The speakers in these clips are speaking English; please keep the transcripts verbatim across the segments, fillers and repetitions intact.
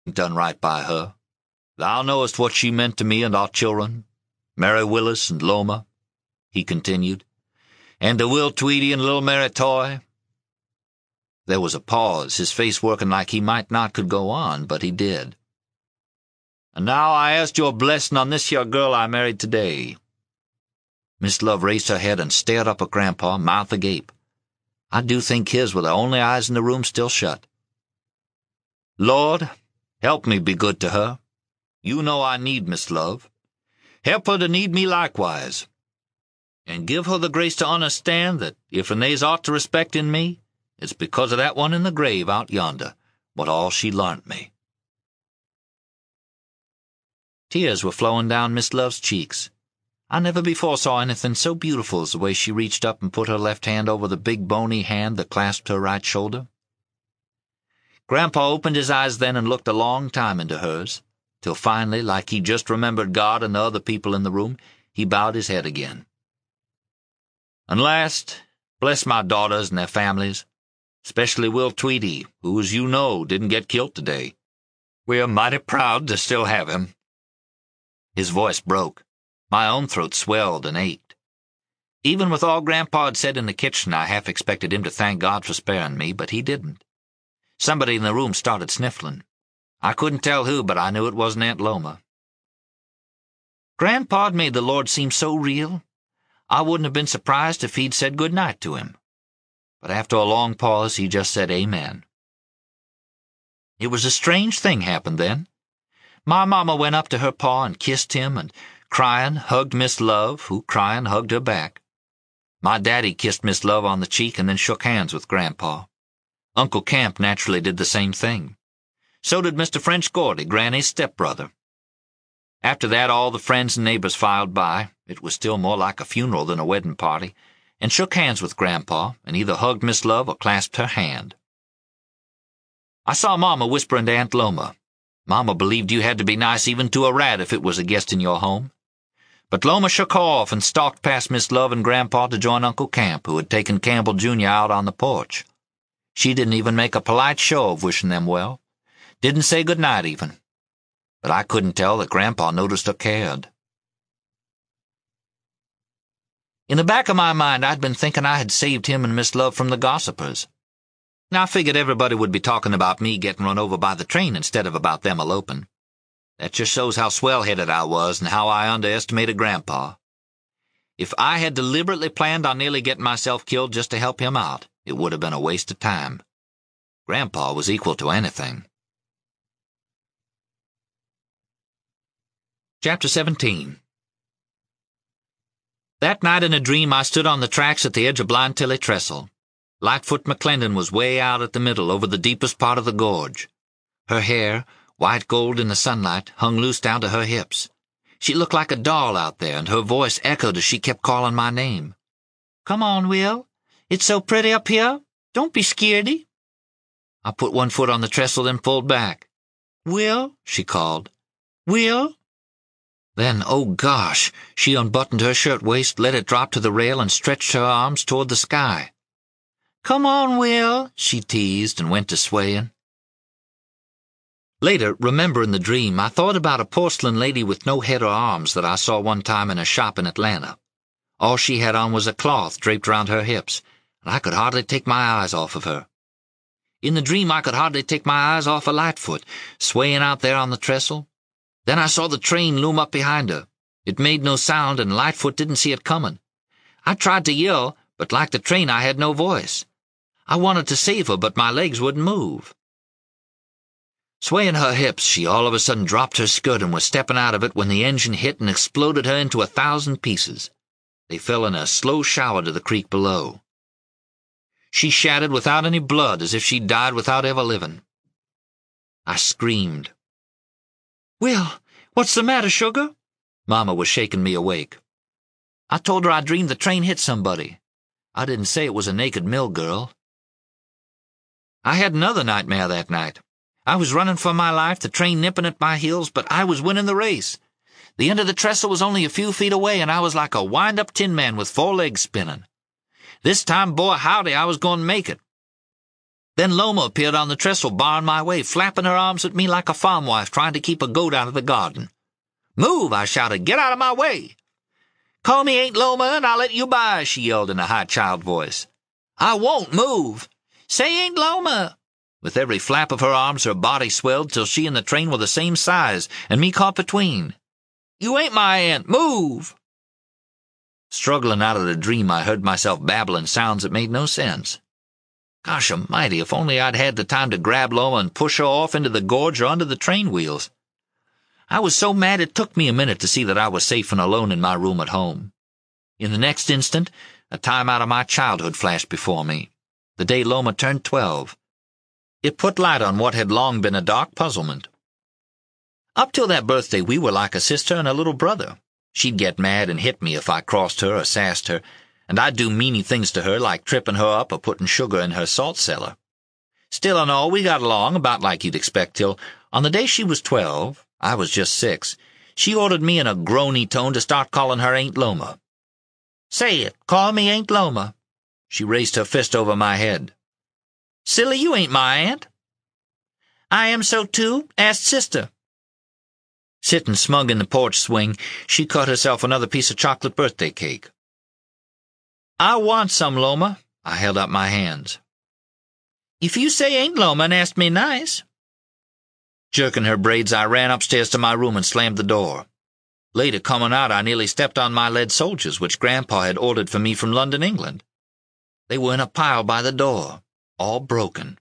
done right by her. Thou knowest what she meant to me and our children, Mary Willis and Loma," he continued, "and to Will Tweedy and little Mary Toy." There was a pause, his face working like he might not could go on, but he did. "And now I ask your blessing on this here girl I married today." Miss Love raised her head and stared up at Grandpa, mouth agape. I do think his were the only eyes in the room still shut. "Lord, help me be good to her. You know I need Miss Love. Help her to need me likewise. And give her the grace to understand that if and they's aught to respect in me, it's because of that one in the grave out yonder, what all she larnt me." Tears were flowing down Miss Love's cheeks. I never before saw anything so beautiful as the way she reached up and put her left hand over the big bony hand that clasped her right shoulder. Grandpa opened his eyes then and looked a long time into hers, till finally, like he just remembered God and the other people in the room, he bowed his head again. "And last, bless my daughters and their families, especially Will Tweedy, who, as you know, didn't get killed today. We're mighty proud to still have him." His voice broke. My own throat swelled and ached. Even with all Grandpa had said in the kitchen, I half expected him to thank God for sparing me, but he didn't. Somebody in the room started sniffling. I couldn't tell who, but I knew it wasn't Aunt Loma. Grandpa'd made the Lord seem so real, I wouldn't have been surprised if he'd said good night to him. But after a long pause, he just said amen. It was a strange thing happened then. My mama went up to her pa and kissed him, and crying, hugged Miss Love, who, crying, hugged her back. My daddy kissed Miss Love on the cheek and then shook hands with Grandpa. Uncle Camp naturally did the same thing. So did Mister French Gordy, Granny's stepbrother. After that, all the friends and neighbors filed by. It was still more like a funeral than a wedding party, and shook hands with Grandpa, and either hugged Miss Love or clasped her hand. I saw Mama whispering to Aunt Loma. Mama believed you had to be nice even to a rat if it was a guest in your home. But Loma shook her off and stalked past Miss Love and Grandpa to join Uncle Camp, who had taken Campbell Junior out on the porch. She didn't even make a polite show of wishing them well. Didn't say good night even. But I couldn't tell that Grandpa noticed or cared. In the back of my mind, I'd been thinking I had saved him and Miss Love from the gossipers. Now I figured everybody would be talking about me getting run over by the train instead of about them eloping. That just shows how swell-headed I was and how I underestimated Grandpa. If I had deliberately planned on nearly getting myself killed just to help him out, it would have been a waste of time. Grandpa was equal to anything. Chapter seventeen. That night in a dream I stood on the tracks at the edge of Blind Tilly Trestle. Lightfoot McClendon was way out at the middle over the deepest part of the gorge. Her hair, white gold in the sunlight, hung loose down to her hips. She looked like a doll out there, and her voice echoed as she kept calling my name. "Come on, Will. It's so pretty up here. Don't be skeeredy." I put one foot on the trestle, then pulled back. "Will," she called. "Will." Then, oh gosh, she unbuttoned her shirt-waist, let it drop to the rail, and stretched her arms toward the sky. "Come on, Will," she teased, and went to swaying. Later, remembering the dream, I thought about a porcelain lady with no head or arms that I saw one time in a shop in Atlanta. All she had on was a cloth draped round her hips, and I could hardly take my eyes off of her. In the dream, I could hardly take my eyes off of Lightfoot, swaying out there on the trestle. Then I saw the train loom up behind her. It made no sound, and Lightfoot didn't see it coming. I tried to yell, but like the train, I had no voice. I wanted to save her, but my legs wouldn't move. Swaying her hips, she all of a sudden dropped her skirt and was stepping out of it when the engine hit and exploded her into a thousand pieces. They fell in a slow shower to the creek below. She shattered without any blood, as if she'd died without ever living. I screamed. "Will, what's the matter, sugar?" Mama was shaking me awake. I told her I dreamed the train hit somebody. I didn't say it was a naked mill girl. I had another nightmare that night. I was running for my life, the train nipping at my heels, but I was winning the race. The end of the trestle was only a few feet away, and I was like a wind-up tin man with four legs spinning. This time, boy, howdy, I was going to make it. Then Loma appeared on the trestle barring my way, flapping her arms at me like a farm wife trying to keep a goat out of the garden. "Move!" I shouted. "Get out of my way!" "Call me Aunt Loma, and I'll let you by," she yelled in a high child voice. "I won't move." "Say Aunt Loma." With every flap of her arms, her body swelled till she and the train were the same size, and me caught between. "You ain't my aunt. Move!" Struggling out of the dream, I heard myself babbling sounds that made no sense. Gosh almighty, if only I'd had the time to grab Loma and push her off into the gorge or under the train wheels. I was so mad it took me a minute to see that I was safe and alone in my room at home. In the next instant, a time out of my childhood flashed before me. The day Loma turned twelve. It put light on what had long been a dark puzzlement. Up till that birthday, we were like a sister and a little brother. She'd get mad and hit me if I crossed her or sassed her, and I'd do meany things to her like tripping her up or putting sugar in her salt cellar. Still and all, we got along about like you'd expect till, on the day she was twelve, I was just six, she ordered me in a groany tone to start calling her Aunt Loma. "Say it, call me Aunt Loma." She raised her fist over my head. "Silly, you ain't my aunt." "I am so too. Ask sister." Sitting smug in the porch swing, she cut herself another piece of chocolate birthday cake. "I want some, Loma." I held up my hands. "If you say Aunt Loma and ask me nice." Jerking her braids, I ran upstairs to my room and slammed the door. Later, coming out, I nearly stepped on my lead soldiers, which Grandpa had ordered for me from London, England. They were in a pile by the door, all broken.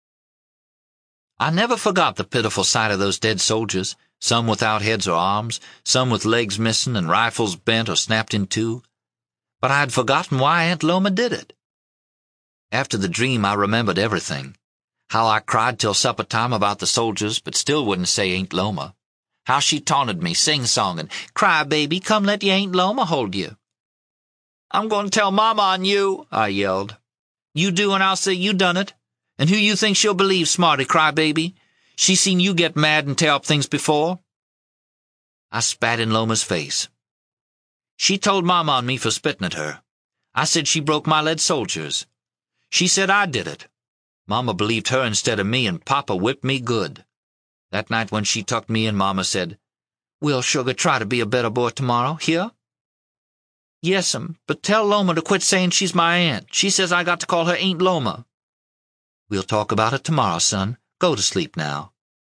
I never forgot the pitiful sight of those dead soldiers, some without heads or arms, some with legs missing and rifles bent or snapped in two. But I had forgotten why Aunt Loma did it. After the dream, I remembered everything. How I cried till supper time about the soldiers, but still wouldn't say Aunt Loma. How she taunted me, sing-songing, "Cry, baby, come let your Aunt Loma hold you." "I'm going to tell Mama on you," I yelled. "You do, and I'll say you done it. And who you think she'll believe, smarty crybaby? She's seen you get mad and tear up things before." I spat in Loma's face. "She told Mama on me for spitting at her. I said she broke my lead soldiers. She said I did it. Mama believed her instead of me, and Papa whipped me good. That night when she tucked me in, Mama said, 'We'll sugar try to be a better boy tomorrow, here?' "Yes'm, but tell Loma to quit saying she's my aunt. She says I got to call her Aunt Loma." "We'll talk about it tomorrow, son. Go to sleep now."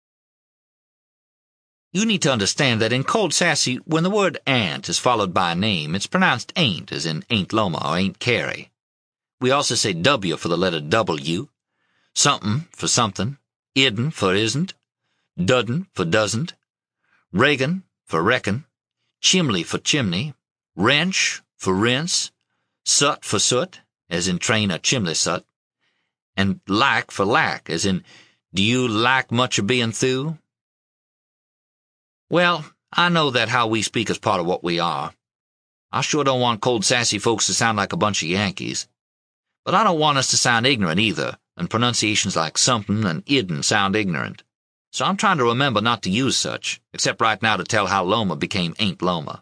You need to understand that in Cold Sassy, when the word aunt is followed by a name, it's pronounced ain't, as in Aunt Loma or Aunt Carrie. We also say W for the letter W, something for something, idden for isn't, dudden for doesn't, Reagan for reckon, chimley for chimney, wrench for rinse, soot for soot, as in train or chimney soot, and like for lack, as in do you like much of being through? Well, I know that how we speak is part of what we are. I sure don't want Cold Sassy folks to sound like a bunch of Yankees. But I don't want us to sound ignorant either, and pronunciations like something and idden sound ignorant. So I'm trying to remember not to use such, except right now to tell how Loma became Aunt Loma.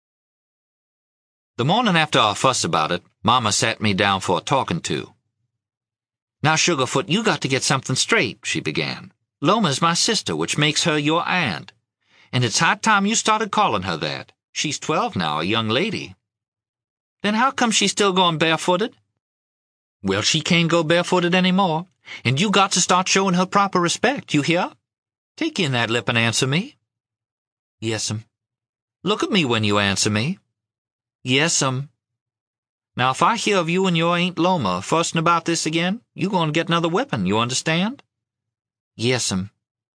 The morning after our fuss about it, Mama sat me down for a talking to. "Now, Sugarfoot, you got to get something straight," she began. "Loma's my sister, which makes her your aunt. And it's high time you started calling her that. She's twelve now, a young lady." "Then how come she's still going barefooted?" "Well, she can't go barefooted any more, and you got to start showing her proper respect, you hear? Take in that lip and answer me." "Yes'm." "Look at me when you answer me." "Yes'm." Now, if I hear of you and your Aunt Loma fussing about this again, you going to get another whipping, you understand?" "Yes'm."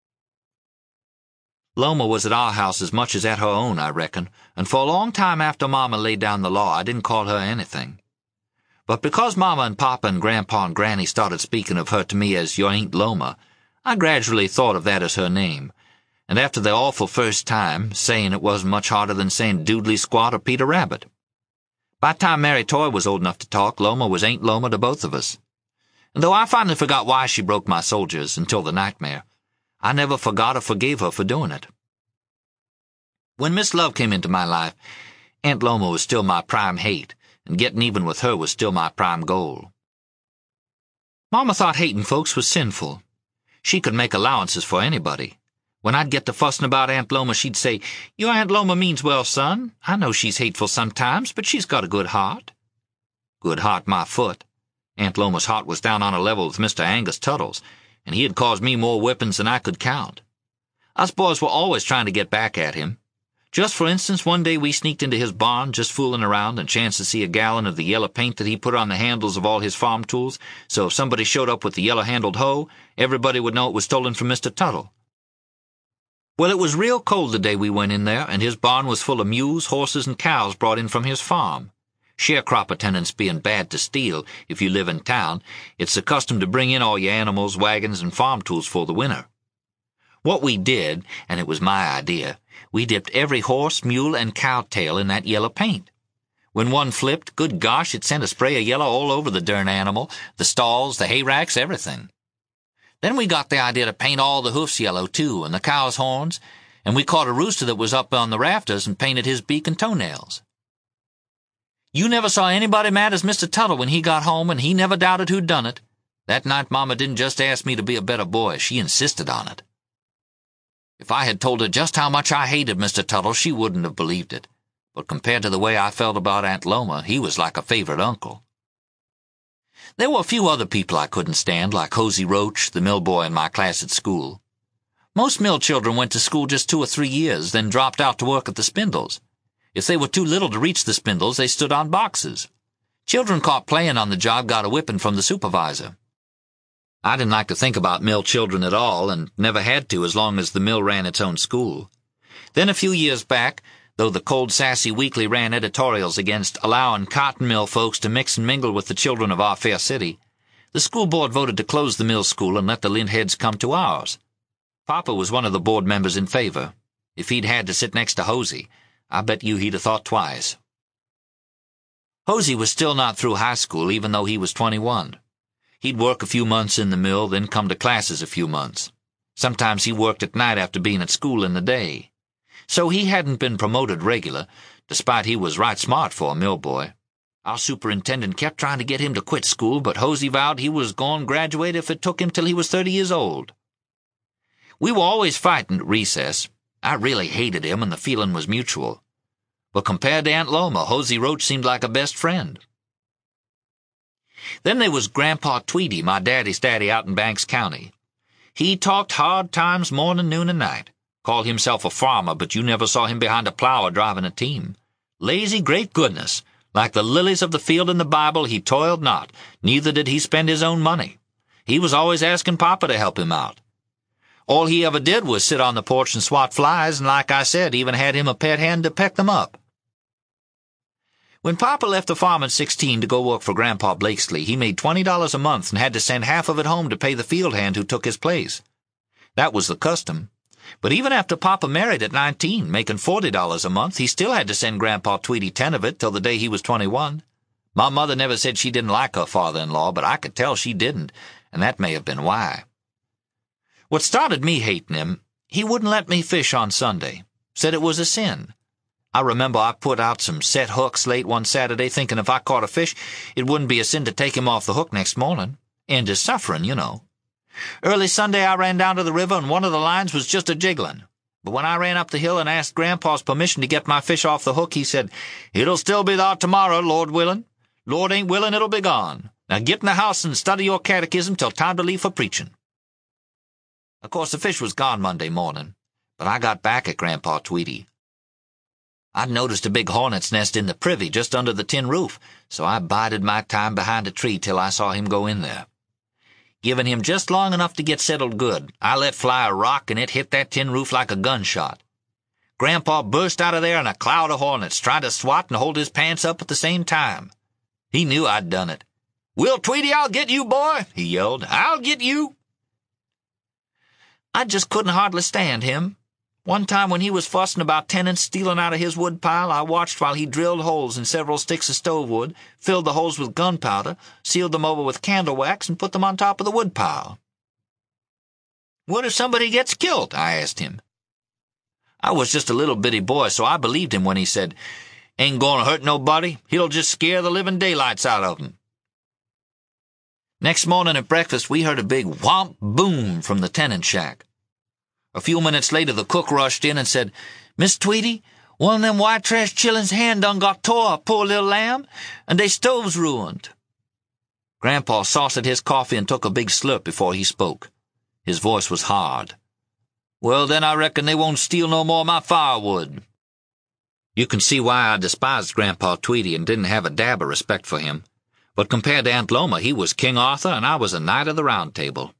Loma was at our house as much as at her own, I reckon, and for a long time after Mama laid down the law, I didn't call her anything. But because Mama and Papa and Grandpa and Granny started speaking of her to me as your Aunt Loma, I gradually thought of that as her name, and after the awful first time, saying it wasn't much harder than saying Doodly Squat or Peter Rabbit. By the time Mary Toy was old enough to talk, Loma was Aunt Loma to both of us. And though I finally forgot why she broke my soldiers until the nightmare, I never forgot or forgave her for doing it. When Miss Love came into my life, Aunt Loma was still my prime hate, and getting even with her was still my prime goal. Mama thought hating folks was sinful. She could make allowances for anybody. When I'd get to fussing about Aunt Loma, she'd say, "Your Aunt Loma means well, son. I know she's hateful sometimes, but she's got a good heart." Good heart, my foot. Aunt Loma's heart was down on a level with Mister Angus Tuttle's, and he had caused me more whippings than I could count. Us boys were always trying to get back at him. Just for instance, one day we sneaked into his barn, just fooling around, and chanced to see a gallon of the yellow paint that he put on the handles of all his farm tools, so if somebody showed up with the yellow-handled hoe, everybody would know it was stolen from Mister Tuttle. Well, it was real cold the day we went in there, and his barn was full of mules, horses, and cows brought in from his farm. Sharecropper tenants being bad to steal, if you live in town, it's the custom to bring in all your animals, wagons, and farm tools for the winter. What we did, and it was my idea, we dipped every horse, mule, and cow tail in that yellow paint. When one flipped, good gosh, it sent a spray of yellow all over the darn animal, the stalls, the hay racks, everything. Then we got the idea to paint all the hoofs yellow, too, and the cow's horns, and we caught a rooster that was up on the rafters and painted his beak and toenails. You never saw anybody mad as Mister Tuttle when he got home, and he never doubted who'd done it. That night Mama didn't just ask me to be a better boy, she insisted on it. If I had told her just how much I hated Mister Tuttle, she wouldn't have believed it. But compared to the way I felt about Aunt Loma, he was like a favorite uncle. There were a few other people I couldn't stand, like Hosey Roach, the mill boy in my class at school. Most mill children went to school just two or three years, then dropped out to work at the spindles. If they were too little to reach the spindles, they stood on boxes. Children caught playing on the job got a whipping from the supervisor. I didn't like to think about mill children at all, and never had to as long as the mill ran its own school. Then a few years back, though the Cold Sassy Weekly ran editorials against allowing cotton mill folks to mix and mingle with the children of our fair city, the school board voted to close the mill school and let the Lindheads come to ours. Papa was one of the board members in favor. If he'd had to sit next to Hosey, I bet you he'd have thought twice. Hosey was still not through high school, even though he was twenty-one. He'd work a few months in the mill, then come to classes a few months. Sometimes he worked at night after being at school in the day. So he hadn't been promoted regular, despite he was right smart for a mill boy. Our superintendent kept trying to get him to quit school, but Hosey vowed he was going to graduate if it took him till he was thirty years old. We were always fighting at recess. I really hated him, and the feeling was mutual. But compared to Aunt Loma, Hosey Roach seemed like a best friend. Then there was Grandpa Tweedy, my daddy's daddy out in Banks County. He talked hard times morning, noon, and night. Called himself a farmer, but you never saw him behind a plow or driving a team. Lazy, great goodness. Like the lilies of the field in the Bible, he toiled not, neither did he spend his own money. He was always asking Papa to help him out. All he ever did was sit on the porch and swat flies, and like I said, even had him a pet hen to peck them up. When Papa left the farm at sixteen to go work for Grandpa Blakesley, he made twenty dollars a month and had to send half of it home to pay the field hand who took his place. That was the custom. But even after Papa married at nineteen, making forty dollars a month, he still had to send Grandpa Tweedy ten of it till the day he was twenty-one. My mother never said she didn't like her father-in-law, but I could tell she didn't, and that may have been why. What started me hating him, he wouldn't let me fish on Sunday. Said it was a sin. I remember I put out some set hooks late one Saturday thinking if I caught a fish, it wouldn't be a sin to take him off the hook next morning. End his suffering, you know. Early Sunday I ran down to the river and one of the lines was just a-jiggling. But when I ran up the hill and asked Grandpa's permission to get my fish off the hook, he said, "It'll still be thar tomorrow, Lord willing. Lord ain't willing, it'll be gone. Now get in the house and study your catechism till time to leave for preaching." Of course, the fish was gone Monday morning, but I got back at Grandpa Tweedy. I'd noticed a big hornet's nest in the privy just under the tin roof, so I bided my time behind a tree till I saw him go in there. Giving him just long enough to get settled good, I let fly a rock and it hit that tin roof like a gunshot. Grandpa burst out of there in a cloud of hornets, trying to swat and hold his pants up at the same time. He knew I'd done it. "Will Tweedy, I'll get you, boy," he yelled. "I'll get you." I just couldn't hardly stand him. One time when he was fussing about tenants stealing out of his wood pile, I watched while he drilled holes in several sticks of stove wood, filled the holes with gunpowder, sealed them over with candle wax, and put them on top of the wood pile. "What if somebody gets killed?" I asked him. I was just a little bitty boy, so I believed him when he said, "Ain't gonna hurt nobody. He'll just scare the living daylights out of 'em." Next morning at breakfast, we heard a big whomp boom from the tenant shack. A few minutes later, the cook rushed in and said, "Miss Tweety, one of them white trash chillin's hand done got tore up, poor little lamb, and they stove's ruined." Grandpa sauced his coffee and took a big slurp before he spoke. His voice was hard. "Well, then I reckon they won't steal no more of my firewood." You can see why I despised Grandpa Tweety and didn't have a dab of respect for him. But compared to Aunt Loma, he was King Arthur and I was a knight of the Round Table.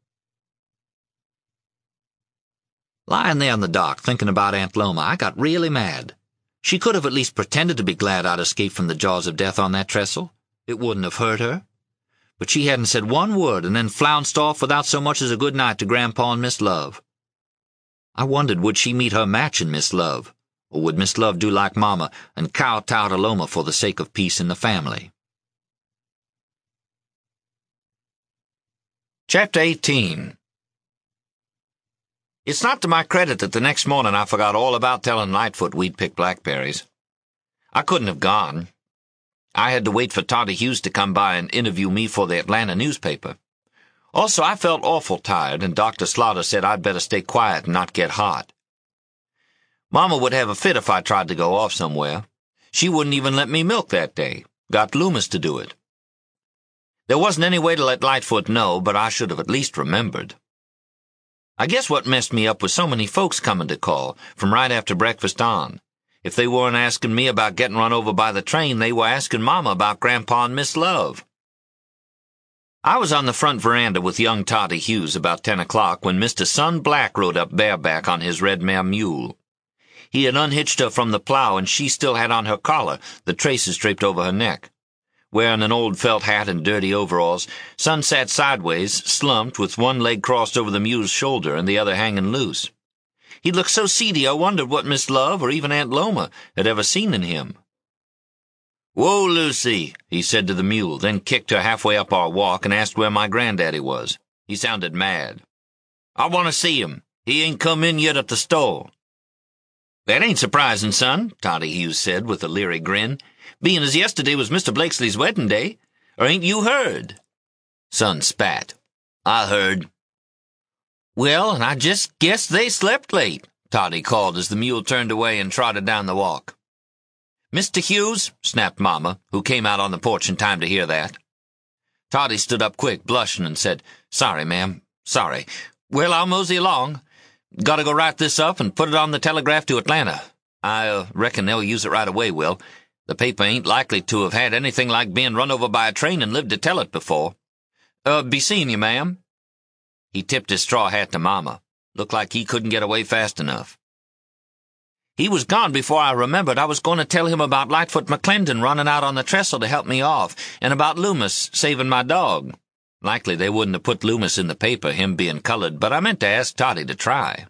Lying there in the dark thinking about Aunt Loma, I got really mad. She could have at least pretended to be glad I'd escaped from the jaws of death on that trestle. It wouldn't have hurt her. But she hadn't said one word and then flounced off without so much as a good night to Grandpa and Miss Love. I wondered, would she meet her match in Miss Love, or would Miss Love do like Mama and kowtow to Loma for the sake of peace in the family? Chapter eighteen. It's not to my credit that the next morning I forgot all about telling Lightfoot we'd picked blackberries. I couldn't have gone. I had to wait for Toddy Hughes to come by and interview me for the Atlanta newspaper. Also, I felt awful tired, and Doctor Slaughter said I'd better stay quiet and not get hot. Mama would have a fit if I tried to go off somewhere. She wouldn't even let me milk that day. Got Loomis to do it. There wasn't any way to let Lightfoot know, but I should have at least remembered. I guess what messed me up was so many folks coming to call, from right after breakfast on. If they weren't asking me about getting run over by the train, they were asking Mama about Grandpa and Miss Love. I was on the front veranda with young Toddy Hughes about ten o'clock when Mister Sun Black rode up bareback on his red mare Mule. He had unhitched her from the plow, and she still had on her collar, the traces draped over her neck. Wearing an old felt hat and dirty overalls, Sun sat sideways, slumped, with one leg crossed over the mule's shoulder and the other hanging loose. He looked so seedy I wondered what Miss Love or even Aunt Loma had ever seen in him. "Whoa, Lucy," he said to the mule, then kicked her halfway up our walk and asked where my granddaddy was. He sounded mad. "I want to see him. He ain't come in yet at the store." "That ain't surprising, son," Toddy Hughes said with a leery grin, "being as yesterday was Mister Blakesley's wedding day. Or ain't you heard?" Son spat. "I heard." "Well, and I just guess they slept late," Toddy called as the mule turned away and trotted down the walk. "Mister Hughes," snapped Mama, who came out on the porch in time to hear that. Toddy stood up quick, blushing, and said, "Sorry, ma'am, sorry. Well, I'll mosey along. Gotta go write this up and put it on the telegraph to Atlanta. I uh, reckon they'll use it right away, Will. The paper ain't likely to have had anything like being run over by a train and lived to tell it before. Uh, be seeing you, ma'am." He tipped his straw hat to Mama. Looked like he couldn't get away fast enough. He was gone before I remembered I was going to tell him about Lightfoot McClendon running out on the trestle to help me off, and about Loomis saving my dog. Likely they wouldn't have put Loomis in the paper, him being colored, but I meant to ask Toddy to try.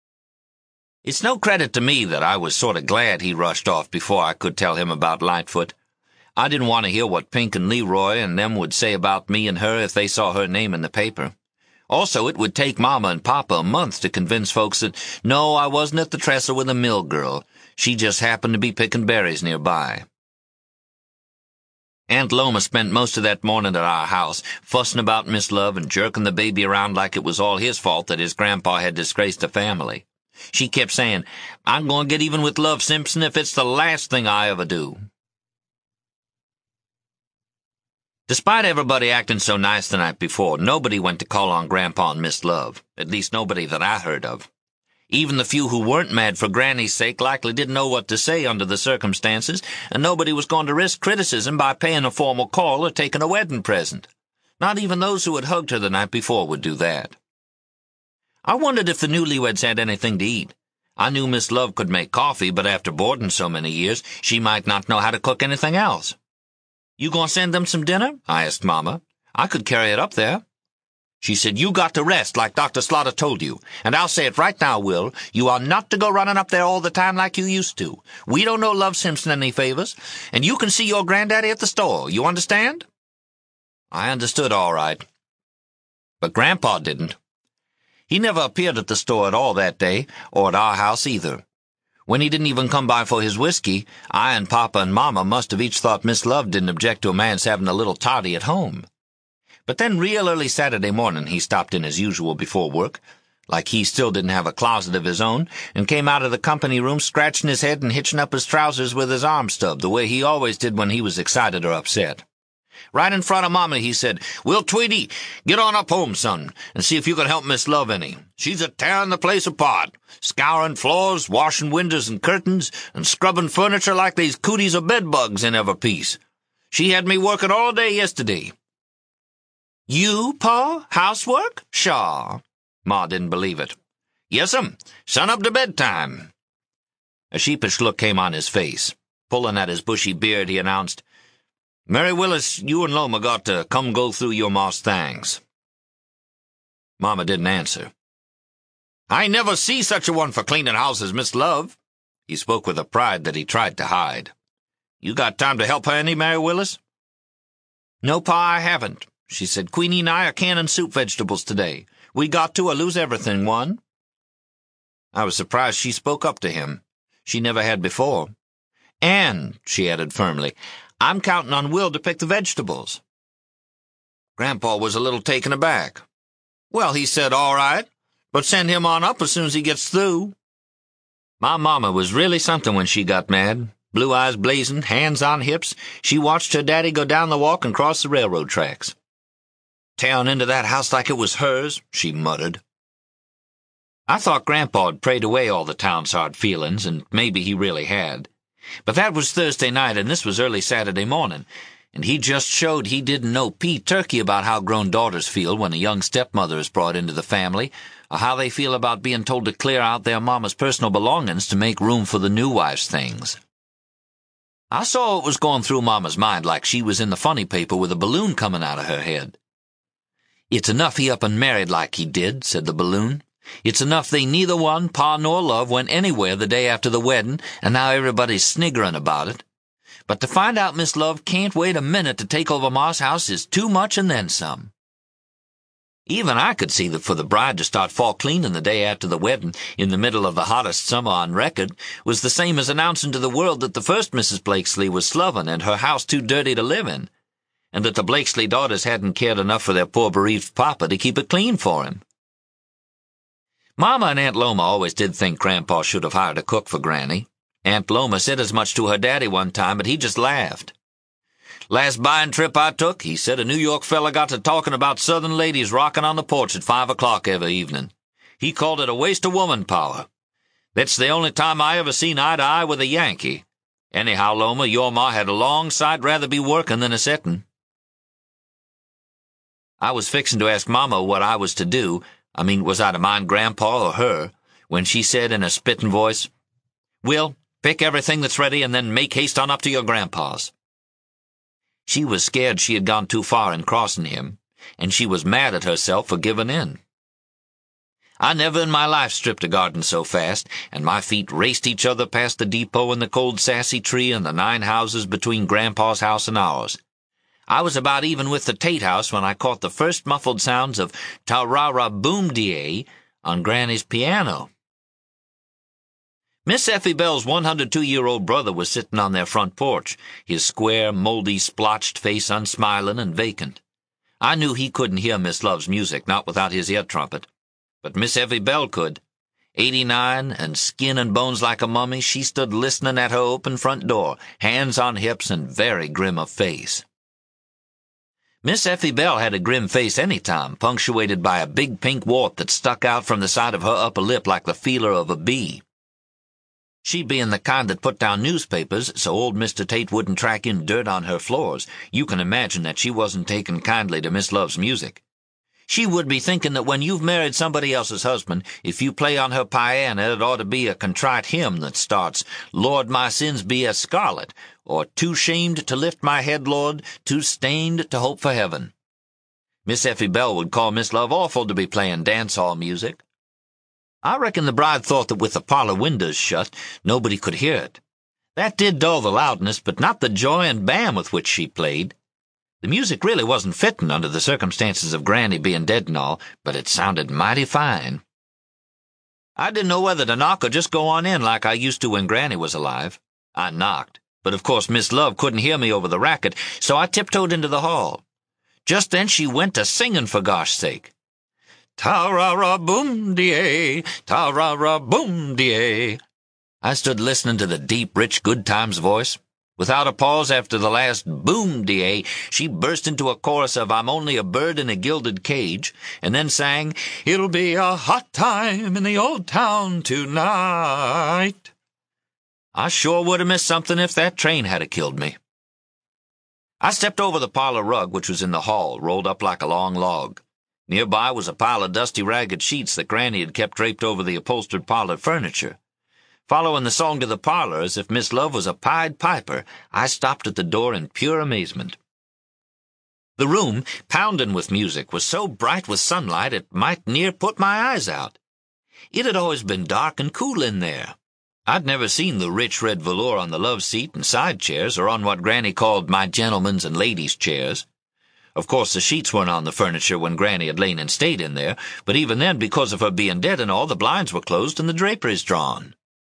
It's no credit to me that I was sort of glad he rushed off before I could tell him about Lightfoot. I didn't want to hear what Pink and Leroy and them would say about me and her if they saw her name in the paper. Also, it would take Mama and Papa a month to convince folks that, no, I wasn't at the trestle with a mill girl. She just happened to be picking berries nearby. Aunt Loma spent most of that morning at our house, fussing about Miss Love and jerking the baby around like it was all his fault that his grandpa had disgraced the family. She kept saying, "I'm going to get even with Love Simpson if it's the last thing I ever do." Despite everybody acting so nice the night before, nobody went to call on Grandpa and Miss Love, at least nobody that I heard of. Even the few who weren't mad for Granny's sake likely didn't know what to say under the circumstances, and nobody was going to risk criticism by paying a formal call or taking a wedding present. Not even those who had hugged her the night before would do that. I wondered if the newlyweds had anything to eat. I knew Miss Love could make coffee, but after boarding so many years, she might not know how to cook anything else. "You gonna send them some dinner?" I asked Mama. "I could carry it up there." She said, "You got to rest like Doctor Slaughter told you. And I'll say it right now, Will. You are not to go running up there all the time like you used to. We don't know Love Simpson any favors, and you can see your granddaddy at the store. You understand?" I understood all right. But Grandpa didn't. He never appeared at the store at all that day, or at our house either. When he didn't even come by for his whiskey, I and Papa and Mama must have each thought Miss Love didn't object to a man's having a little toddy at home. But then real early Saturday morning he stopped in as usual before work, like he still didn't have a closet of his own, and came out of the company room scratching his head and hitching up his trousers with his arm stub, the way he always did when he was excited or upset. Right in front of Mama, he said, "Will Tweedy, get on up home, son, and see if you can help Miss Love any. She's a tearing the place apart, scouring floors, washing windows and curtains, and scrubbing furniture like they's cooties or bedbugs in every piece. She had me working all day yesterday." "You, Pa? Housework? Shaw." Ma didn't believe it. "Yes'm, sun up to bedtime." A sheepish look came on his face. Pulling at his bushy beard, he announced, "Mary Willis, you and Loma got to come go through your ma's things." Mama didn't answer. "I never see such a one for cleaning houses, Miss Love." He spoke with a pride that he tried to hide. "You got time to help her any, Mary Willis?" "No, Pa, I haven't," she said. "Queenie and I are canning soup vegetables today. We got to or lose everything, one." I was surprised she spoke up to him. She never had before. "And," she added firmly, "I'm counting on Will to pick the vegetables." Grandpa was a little taken aback. "Well," he said, "all right, but send him on up as soon as he gets through." My mama was really something when she got mad. Blue eyes blazing, hands on hips, she watched her daddy go down the walk and cross the railroad tracks. "Tearing into that house like it was hers," she muttered. I thought Grandpa'd prayed away all the town's hard feelings, and maybe he really had. But that was Thursday night, and this was early Saturday morning, and he just showed he didn't know pea turkey about how grown daughters feel when a young stepmother is brought into the family, or how they feel about being told to clear out their mama's personal belongings to make room for the new wife's things. I saw what was going through Mama's mind like she was in the funny paper with a balloon coming out of her head. "It's enough he up and married like he did," said the balloon. "It's enough they neither one, Pa nor Love, went anywhere the day after the wedding, and now everybody's sniggering about it. But to find out Miss Love can't wait a minute to take over Ma's house is too much and then some." Even I could see that for the bride to start fall cleaning the day after the wedding, in the middle of the hottest summer on record, was the same as announcing to the world that the first Missus Blakesley was sloven and her house too dirty to live in, and that the Blakesley daughters hadn't cared enough for their poor bereaved papa to keep it clean for him. Mama and Aunt Loma always did think Grandpa should have hired a cook for Granny. Aunt Loma said as much to her daddy one time, but he just laughed. "Last buying trip I took," he said, "a New York fella got to talking about Southern ladies rocking on the porch at five o'clock every evening. He called it a waste of woman power. That's the only time I ever seen eye to eye with a Yankee. Anyhow, Loma, your ma had a long sight rather be working than a setting." I was fixing to ask Mama what I was to do, I mean, was I to mind Grandpa or her, when she said in a spitting voice, "Will, pick everything that's ready and then make haste on up to your Grandpa's." She was scared she had gone too far in crossing him, and she was mad at herself for giving in. I never in my life stripped a garden so fast, and my feet raced each other past the depot and the cold sassy tree and the nine houses between Grandpa's house and ours. I was about even with the Tate house when I caught the first muffled sounds of Ta-ra-ra boom-de-ay on Granny's piano. Miss Effie Bell's one hundred two year old brother was sitting on their front porch, his square, moldy, splotched face unsmiling and vacant. I knew he couldn't hear Miss Love's music, not without his ear trumpet. But Miss Effie Bell could. Eighty-nine, and skin and bones like a mummy, she stood listening at her open front door, hands on hips and very grim of face. Miss Effie Bell had a grim face any time, punctuated by a big pink wart that stuck out from the side of her upper lip like the feeler of a bee. She being the kind that put down newspapers so old Mister Tate wouldn't track in dirt on her floors, you can imagine that she wasn't taking kindly to Miss Love's music. She would be thinking that when you've married somebody else's husband, if you play on her piano, it ought to be a contrite hymn that starts, "Lord, my sins be as scarlet," or "Too shamed to lift my head, Lord, too stained to hope for heaven." Miss Effie Bell would call Miss Love awful to be playing dance-hall music. I reckon the bride thought that with the parlor windows shut, nobody could hear it. That did dull the loudness, but not the joy and bam with which she played. The music really wasn't fitting under the circumstances of Granny being dead and all, but it sounded mighty fine. I didn't know whether to knock or just go on in like I used to when Granny was alive. I knocked, but of course Miss Love couldn't hear me over the racket, so I tiptoed into the hall. Just then she went to singing for gosh sake. Ta-ra-ra-boom-de-ay, ta-ra-ra-boom-de-ay. I stood listening to the deep, rich, good times voice. Without a pause after the last boom-de-ay, she burst into a chorus of I'm Only a Bird in a Gilded Cage, and then sang, It'll be a hot time in the old town tonight. I sure would have missed something if that train had a killed me. I stepped over the parlor rug, which was in the hall, rolled up like a long log. Nearby was a pile of dusty, ragged sheets that Granny had kept draped over the upholstered parlor furniture. Following the song to the parlor as if Miss Love was a Pied Piper, I stopped at the door in pure amazement. The room, pounding with music, was so bright with sunlight it might near put my eyes out. It had always been dark and cool in there. I'd never seen the rich red velour on the love seat and side chairs, or on what Granny called my gentlemen's and ladies' chairs. Of course, the sheets weren't on the furniture when Granny had lain and stayed in there, but even then, because of her being dead and all, the blinds were closed and the draperies drawn.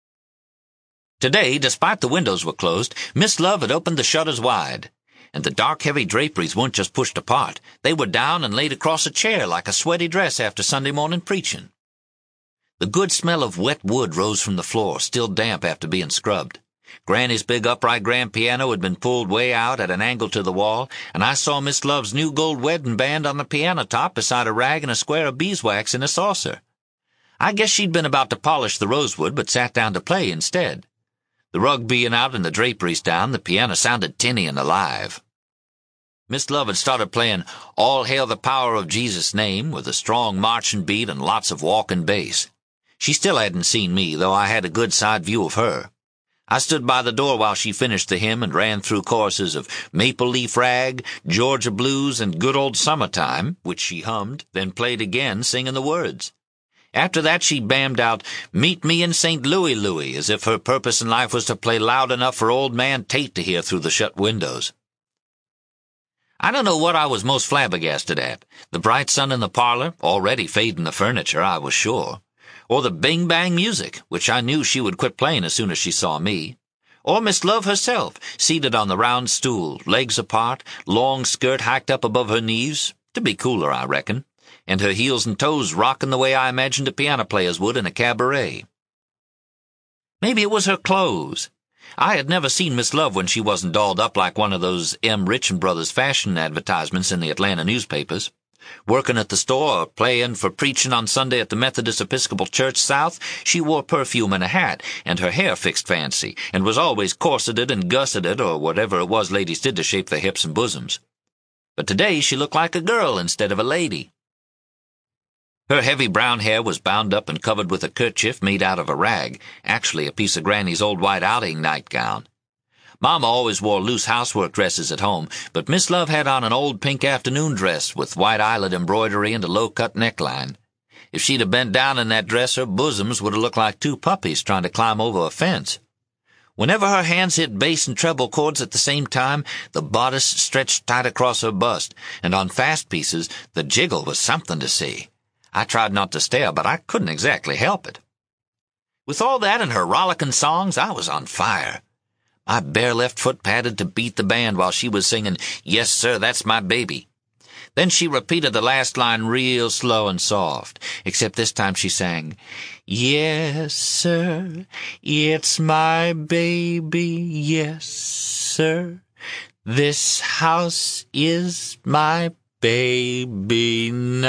Today, despite the windows were closed, Miss Love had opened the shutters wide, and the dark, heavy draperies weren't just pushed apart. They were down and laid across a chair like a sweaty dress after Sunday morning preaching. The good smell of wet wood rose from the floor, still damp after being scrubbed. Granny's big upright grand piano had been pulled way out at an angle to the wall, and I saw Miss Love's new gold wedding band on the piano top beside a rag and a square of beeswax in a saucer. I guess she'd been about to polish the rosewood, but sat down to play instead. The rug being out and the draperies down, the piano sounded tinny and alive. Miss Love had started playing All Hail the Power of Jesus' Name with a strong marching beat and lots of walking bass. She still hadn't seen me, though I had a good side view of her. I stood by the door while she finished the hymn and ran through choruses of Maple Leaf Rag, Georgia Blues, and Good Old Summertime, which she hummed, then played again, singing the words. After that she bammed out, Meet me in Saint Louis, Louis, as if her purpose in life was to play loud enough for old man Tate to hear through the shut windows. I don't know what I was most flabbergasted at, the bright sun in the parlor, already fading the furniture, I was sure, or the bing-bang music, which I knew she would quit playing as soon as she saw me, or Miss Love herself, seated on the round stool, legs apart, long skirt hiked up above her knees, to be cooler, I reckon, and her heels and toes rocking the way I imagined a piano player's would in a cabaret. Maybe it was her clothes. I had never seen Miss Love when she wasn't dolled up like one of those M. Rich and Brothers fashion advertisements in the Atlanta newspapers. Working at the store or playing for preaching on Sunday at the Methodist Episcopal Church South, she wore perfume and a hat, and her hair fixed fancy, and was always corseted and gusseted, or whatever it was ladies did to shape their hips and bosoms. But today she looked like a girl instead of a lady. Her heavy brown hair was bound up and covered with a kerchief made out of a rag, actually a piece of Granny's old white outing nightgown. Mama always wore loose housework dresses at home, but Miss Love had on an old pink afternoon dress with white eyelet embroidery and a low-cut neckline. If she'd have bent down in that dress, her bosoms would have looked like two puppies trying to climb over a fence. Whenever her hands hit bass and treble chords at the same time, the bodice stretched tight across her bust, and on fast pieces, the jiggle was something to see. I tried not to stare, but I couldn't exactly help it. With all that and her rollicking songs, I was on fire. My bare left foot padded to beat the band while she was singing, Yes, Sir, That's My Baby. Then she repeated the last line real slow and soft, except this time she sang, Yes, sir, it's my baby, yes, sir. This house is my baby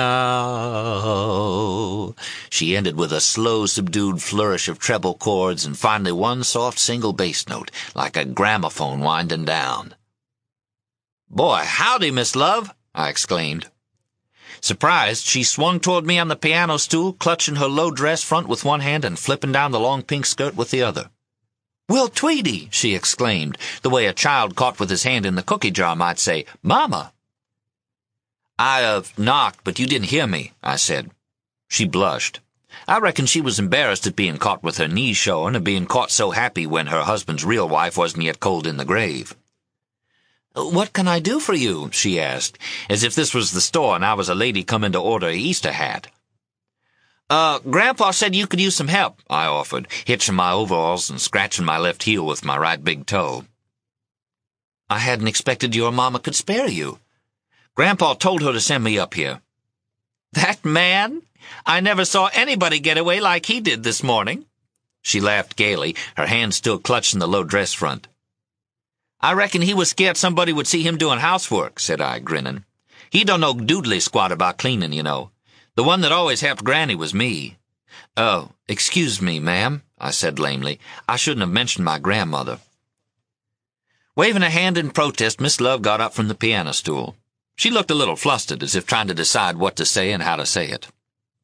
now. She ended with a slow, subdued flourish of treble chords and finally one soft single bass note, like a gramophone winding down. Boy, howdy, Miss Love, I exclaimed. Surprised, she swung toward me on the piano stool, clutching her low dress front with one hand and flipping down the long pink skirt with the other. Will Tweedy, she exclaimed, the way a child caught with his hand in the cookie jar might say, Mama. I, uh, knocked, but you didn't hear me, I said. She blushed. I reckon she was embarrassed at being caught with her knees showing and being caught so happy when her husband's real wife wasn't yet cold in the grave. What can I do for you? She asked, as if this was the store and I was a lady come to order a Easter hat. Uh, Grandpa said you could use some help, I offered, hitching my overalls and scratching my left heel with my right big toe. I hadn't expected your mama could spare you. Grandpa told her to send me up here." "That man? I never saw anybody get away like he did this morning." She laughed gaily, her hand still clutching the low dress front. "I reckon he was scared somebody would see him doing housework," said I, grinning. "He don't know doodly squat about cleaning, you know. The one that always helped Granny was me." "Oh, excuse me, ma'am," I said lamely. "I shouldn't have mentioned my grandmother." Waving a hand in protest, Miss Love got up from the piano stool. She looked a little flustered, as if trying to decide what to say and how to say it.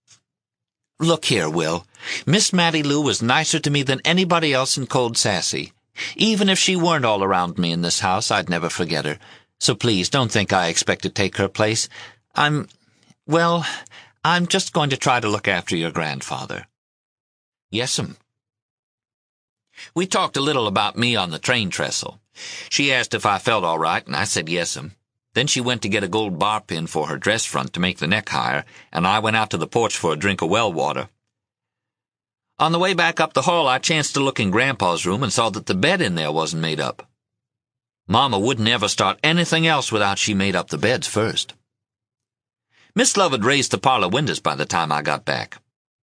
"Look here, Will. Miss Mattie Lou was nicer to me than anybody else in Cold Sassy. Even if she weren't all around me in this house, I'd never forget her. So please don't think I expect to take her place. I'm, well, I'm just going to try to look after your grandfather." "Yes'm." We talked a little about me on the train trestle. She asked if I felt all right, and I said yes'm. Then she went to get a gold bar pin for her dress front to make the neck higher, and I went out to the porch for a drink of well water. On the way back up the hall, I chanced to look in Grandpa's room and saw that the bed in there wasn't made up. Mama wouldn't ever start anything else without she made up the beds first. Miss Love had raised the parlor windows by the time I got back.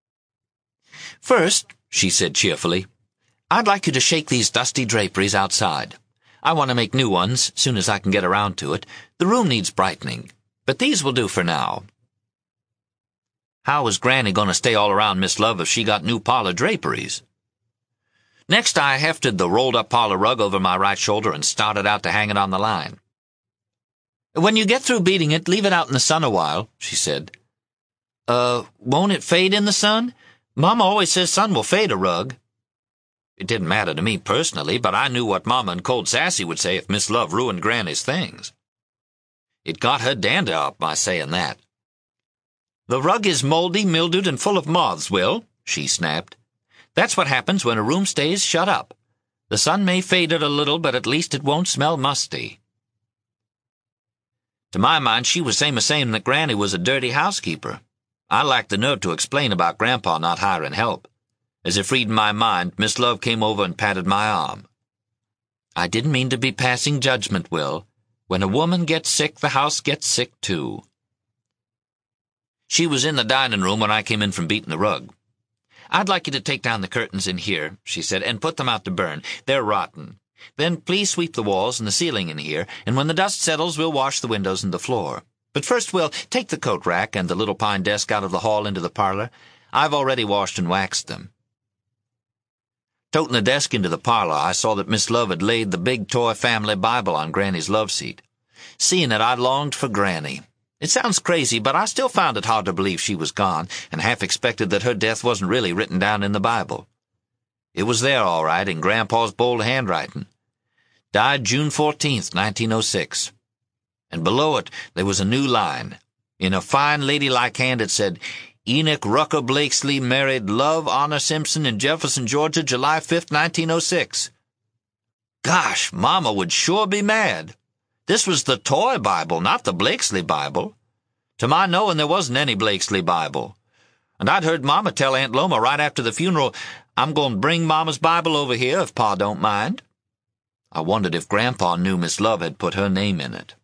"First," she said cheerfully, "I'd like you to shake these dusty draperies outside. I want to make new ones, soon as I can get around to it. The room needs brightening, but these will do for now." How was Granny going to stay all around Miss Love if she got new parlor draperies? Next, I hefted the rolled-up parlor rug over my right shoulder and started out to hang it on the line. "When you get through beating it, leave it out in the sun a while," she said. Uh, won't it fade in the sun? Mama always says sun will fade a rug." It didn't matter to me personally, but I knew what Mama and Cold Sassy would say if Miss Love ruined Granny's things. It got her dander up, my saying that. "The rug is moldy, mildewed, and full of moths, Will," she snapped. "That's what happens when a room stays shut up. The sun may fade it a little, but at least it won't smell musty." To my mind, she was same as saying that Granny was a dirty housekeeper. I lacked the nerve to explain about Grandpa not hiring help. As if reading my mind, Miss Love came over and patted my arm. "I didn't mean to be passing judgment, Will. When a woman gets sick, the house gets sick, too." She was in the dining room when I came in from beating the rug. "I'd like you to take down the curtains in here," she said, "and put them out to burn. They're rotten. Then please sweep the walls and the ceiling in here, and when the dust settles, we'll wash the windows and the floor. But first, Will, take the coat rack and the little pine desk out of the hall into the parlor. I've already washed and waxed them." Toting the desk into the parlor, I saw that Miss Love had laid the big toy family Bible on Granny's love seat. Seeing it, I longed for Granny. It sounds crazy, but I still found it hard to believe she was gone, and half expected that her death wasn't really written down in the Bible. It was there, all right, in Grandpa's bold handwriting. "Died June fourteenth, nineteen oh six. And below it there was a new line. In a fine ladylike hand it said, "Enoch Rucker Blakesley married Love Honor Simpson in Jefferson, Georgia, July fifth, nineteen oh six. Gosh, Mama would sure be mad. This was the toy Bible, not the Blakesley Bible. To my knowing, there wasn't any Blakesley Bible. And I'd heard Mama tell Aunt Loma right after the funeral, "I'm going to bring Mama's Bible over here if Pa don't mind." I wondered if Grandpa knew Miss Love had put her name in it.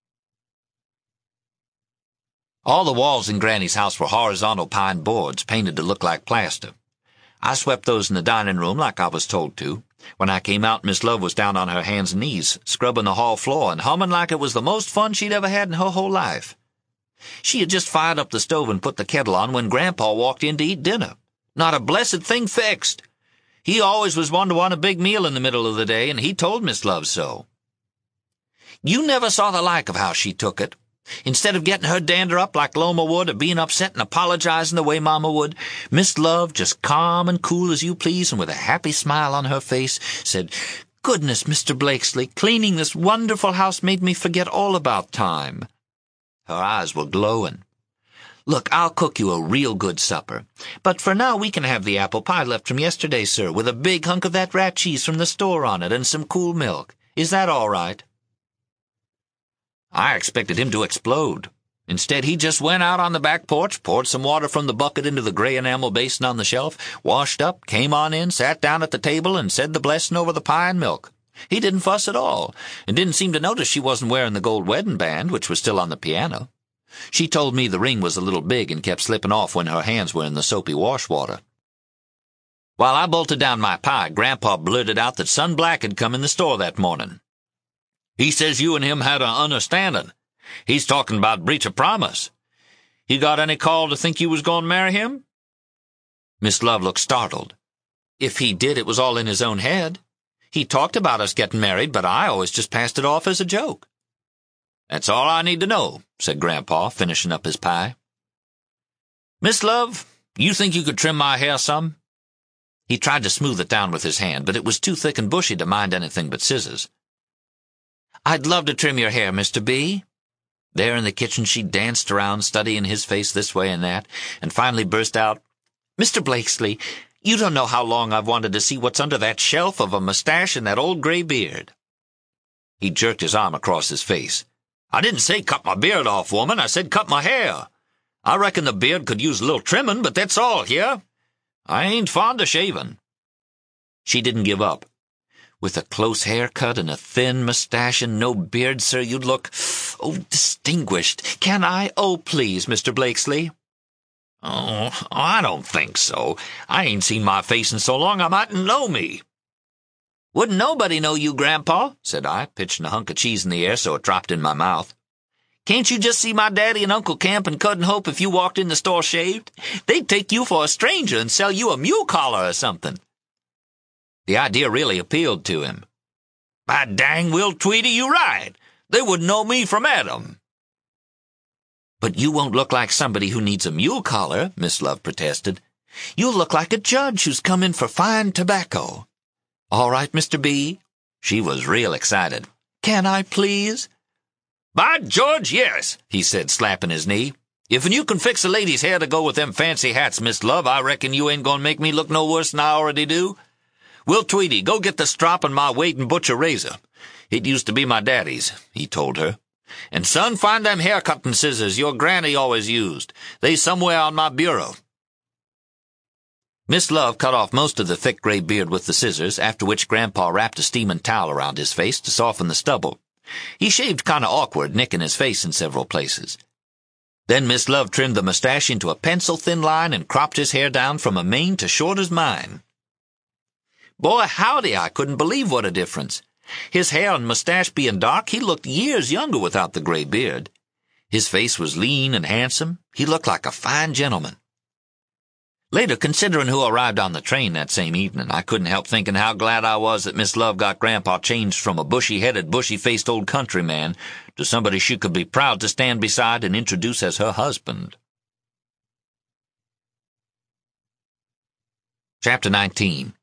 All the walls in Granny's house were horizontal pine boards painted to look like plaster. I swept those in the dining room like I was told to. When I came out, Miss Love was down on her hands and knees, scrubbing the hall floor and humming like it was the most fun she'd ever had in her whole life. She had just fired up the stove and put the kettle on when Grandpa walked in to eat dinner. Not a blessed thing fixed. He always was one to want a big meal in the middle of the day, and he told Miss Love so. You never saw the like of how she took it. Instead of getting her dander up like Loma would, or being upset and apologizing the way Mama would, Miss Love, just calm and cool as you please and with a happy smile on her face, said, "Goodness, Mister Blakesley, cleaning this wonderful house made me forget all about time." Her eyes were glowing. "Look, I'll cook you a real good supper. But for now we can have the apple pie left from yesterday, sir, with a big hunk of that rat cheese from the store on it and some cool milk. Is that all right?" I expected him to explode. Instead, he just went out on the back porch, poured some water from the bucket into the gray enamel basin on the shelf, washed up, came on in, sat down at the table, and said the blessing over the pie and milk. He didn't fuss at all, and didn't seem to notice she wasn't wearing the gold wedding band, which was still on the piano. She told me the ring was a little big and kept slipping off when her hands were in the soapy wash water. While I bolted down my pie, Grandpa blurted out that Son Black had come in the store that morning. He says you and him had an understanding. He's talking about breach of promise. He got any call to think you was going to marry him? Miss Love looked startled. If he did, it was all in his own head. He talked about us getting married, but I always just passed it off as a joke. That's all I need to know, said Grandpa, finishing up his pie. Miss Love, you think you could trim my hair some? He tried to smooth it down with his hand, but it was too thick and bushy to mind anything but scissors. I'd love to trim your hair, Mister B. There in the kitchen she danced around, studying his face this way and that, and finally burst out, Mister Blakesley, you don't know how long I've wanted to see what's under that shelf of a mustache and that old gray beard. He jerked his arm across his face. I didn't say cut my beard off, woman. I said cut my hair. I reckon the beard could use a little trimming, but that's all here. I ain't fond of shaving. She didn't give up. With a close haircut and a thin mustache and no beard, sir, you'd look, oh, distinguished. Can I? Oh, please, Mister Blakesley. Oh, I don't think so. I ain't seen my face in so long I mightn't know me. Wouldn't nobody know you, Grandpa, said I, pitching a hunk of cheese in the air so it dropped in my mouth. Can't you just see my daddy and Uncle Camp and Cousin Hope if you walked in the store shaved? They'd take you for a stranger and sell you a mule collar or something. The idea really appealed to him. By dang, Will Tweedy, you right. They wouldn't know me from Adam. But you won't look like somebody who needs a mule collar, Miss Love protested. You'll look like a judge who's come in for fine tobacco. All right, Mister B. She was real excited. Can I, please? By George, yes, he said, slapping his knee. If you can fix a lady's hair to go with them fancy hats, Miss Love, I reckon you ain't gonna make me look no worse than I already do. Will Tweedy, go get the strop and my Wade and Butcher razor. It used to be my daddy's, he told her. And, son, find them hair-cutting scissors your granny always used. They somewhere on my bureau. Miss Love cut off most of the thick gray beard with the scissors, after which Grandpa wrapped a steaming towel around his face to soften the stubble. He shaved kind of awkward, nicking his face in several places. Then Miss Love trimmed the mustache into a pencil-thin line and cropped his hair down from a mane to short as mine. Boy, howdy, I couldn't believe what a difference. His hair and mustache being dark, he looked years younger without the gray beard. His face was lean and handsome. He looked like a fine gentleman. Later, considering who arrived on the train that same evening, I couldn't help thinking how glad I was that Miss Love got Grandpa changed from a bushy-headed, bushy-faced old countryman to somebody she could be proud to stand beside and introduce as her husband. Chapter nineteen.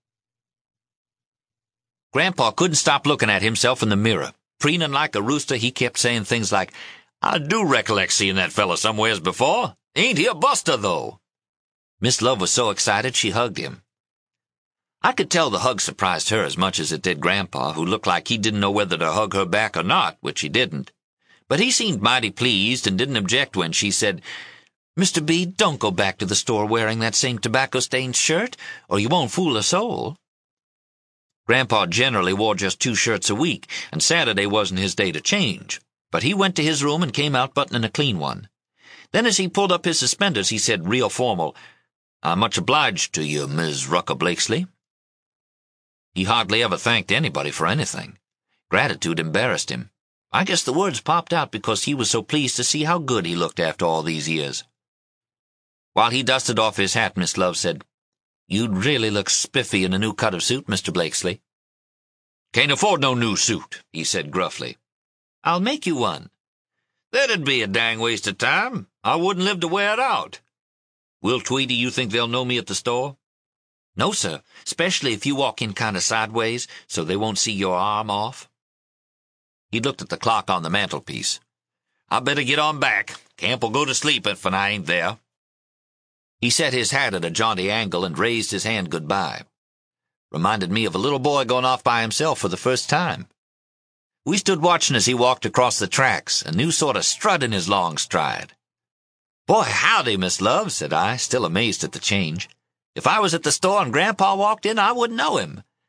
Grandpa couldn't stop looking at himself in the mirror. Preening like a rooster, he kept saying things like, I do recollect seeing that fella somewheres before. Ain't he a buster, though? Miss Love was so excited she hugged him. I could tell the hug surprised her as much as it did Grandpa, who looked like he didn't know whether to hug her back or not, which he didn't. But he seemed mighty pleased and didn't object when she said, Mister B, don't go back to the store wearing that same tobacco-stained shirt, or you won't fool a soul. Grandpa generally wore just two shirts a week, and Saturday wasn't his day to change. But he went to his room and came out buttoning a clean one. Then as he pulled up his suspenders, he said real formal, I'm much obliged to you, Miss Rucker Blakesley. He hardly ever thanked anybody for anything. Gratitude embarrassed him. I guess the words popped out because he was so pleased to see how good he looked after all these years. While he dusted off his hat, Miss Love said, You'd really look spiffy in a new cut of suit, Mister Blakesley. Can't afford no new suit, he said gruffly. I'll make you one. That'd be a dang waste of time. I wouldn't live to wear it out. Will Tweedy, you think they'll know me at the store? No, sir, especially if you walk in kind of sideways, so they won't see your arm off. He looked at the clock on the mantelpiece. I better get on back. Camp will go to sleep if I ain't there. He set his hat at a jaunty angle and raised his hand goodbye. Reminded me of a little boy going off by himself for the first time. We stood watching as he walked across the tracks, a new sort of strut in his long stride. Boy, howdy, Miss Love, said I, still amazed at the change. If I was at the store and Grandpa walked in, I wouldn't know him.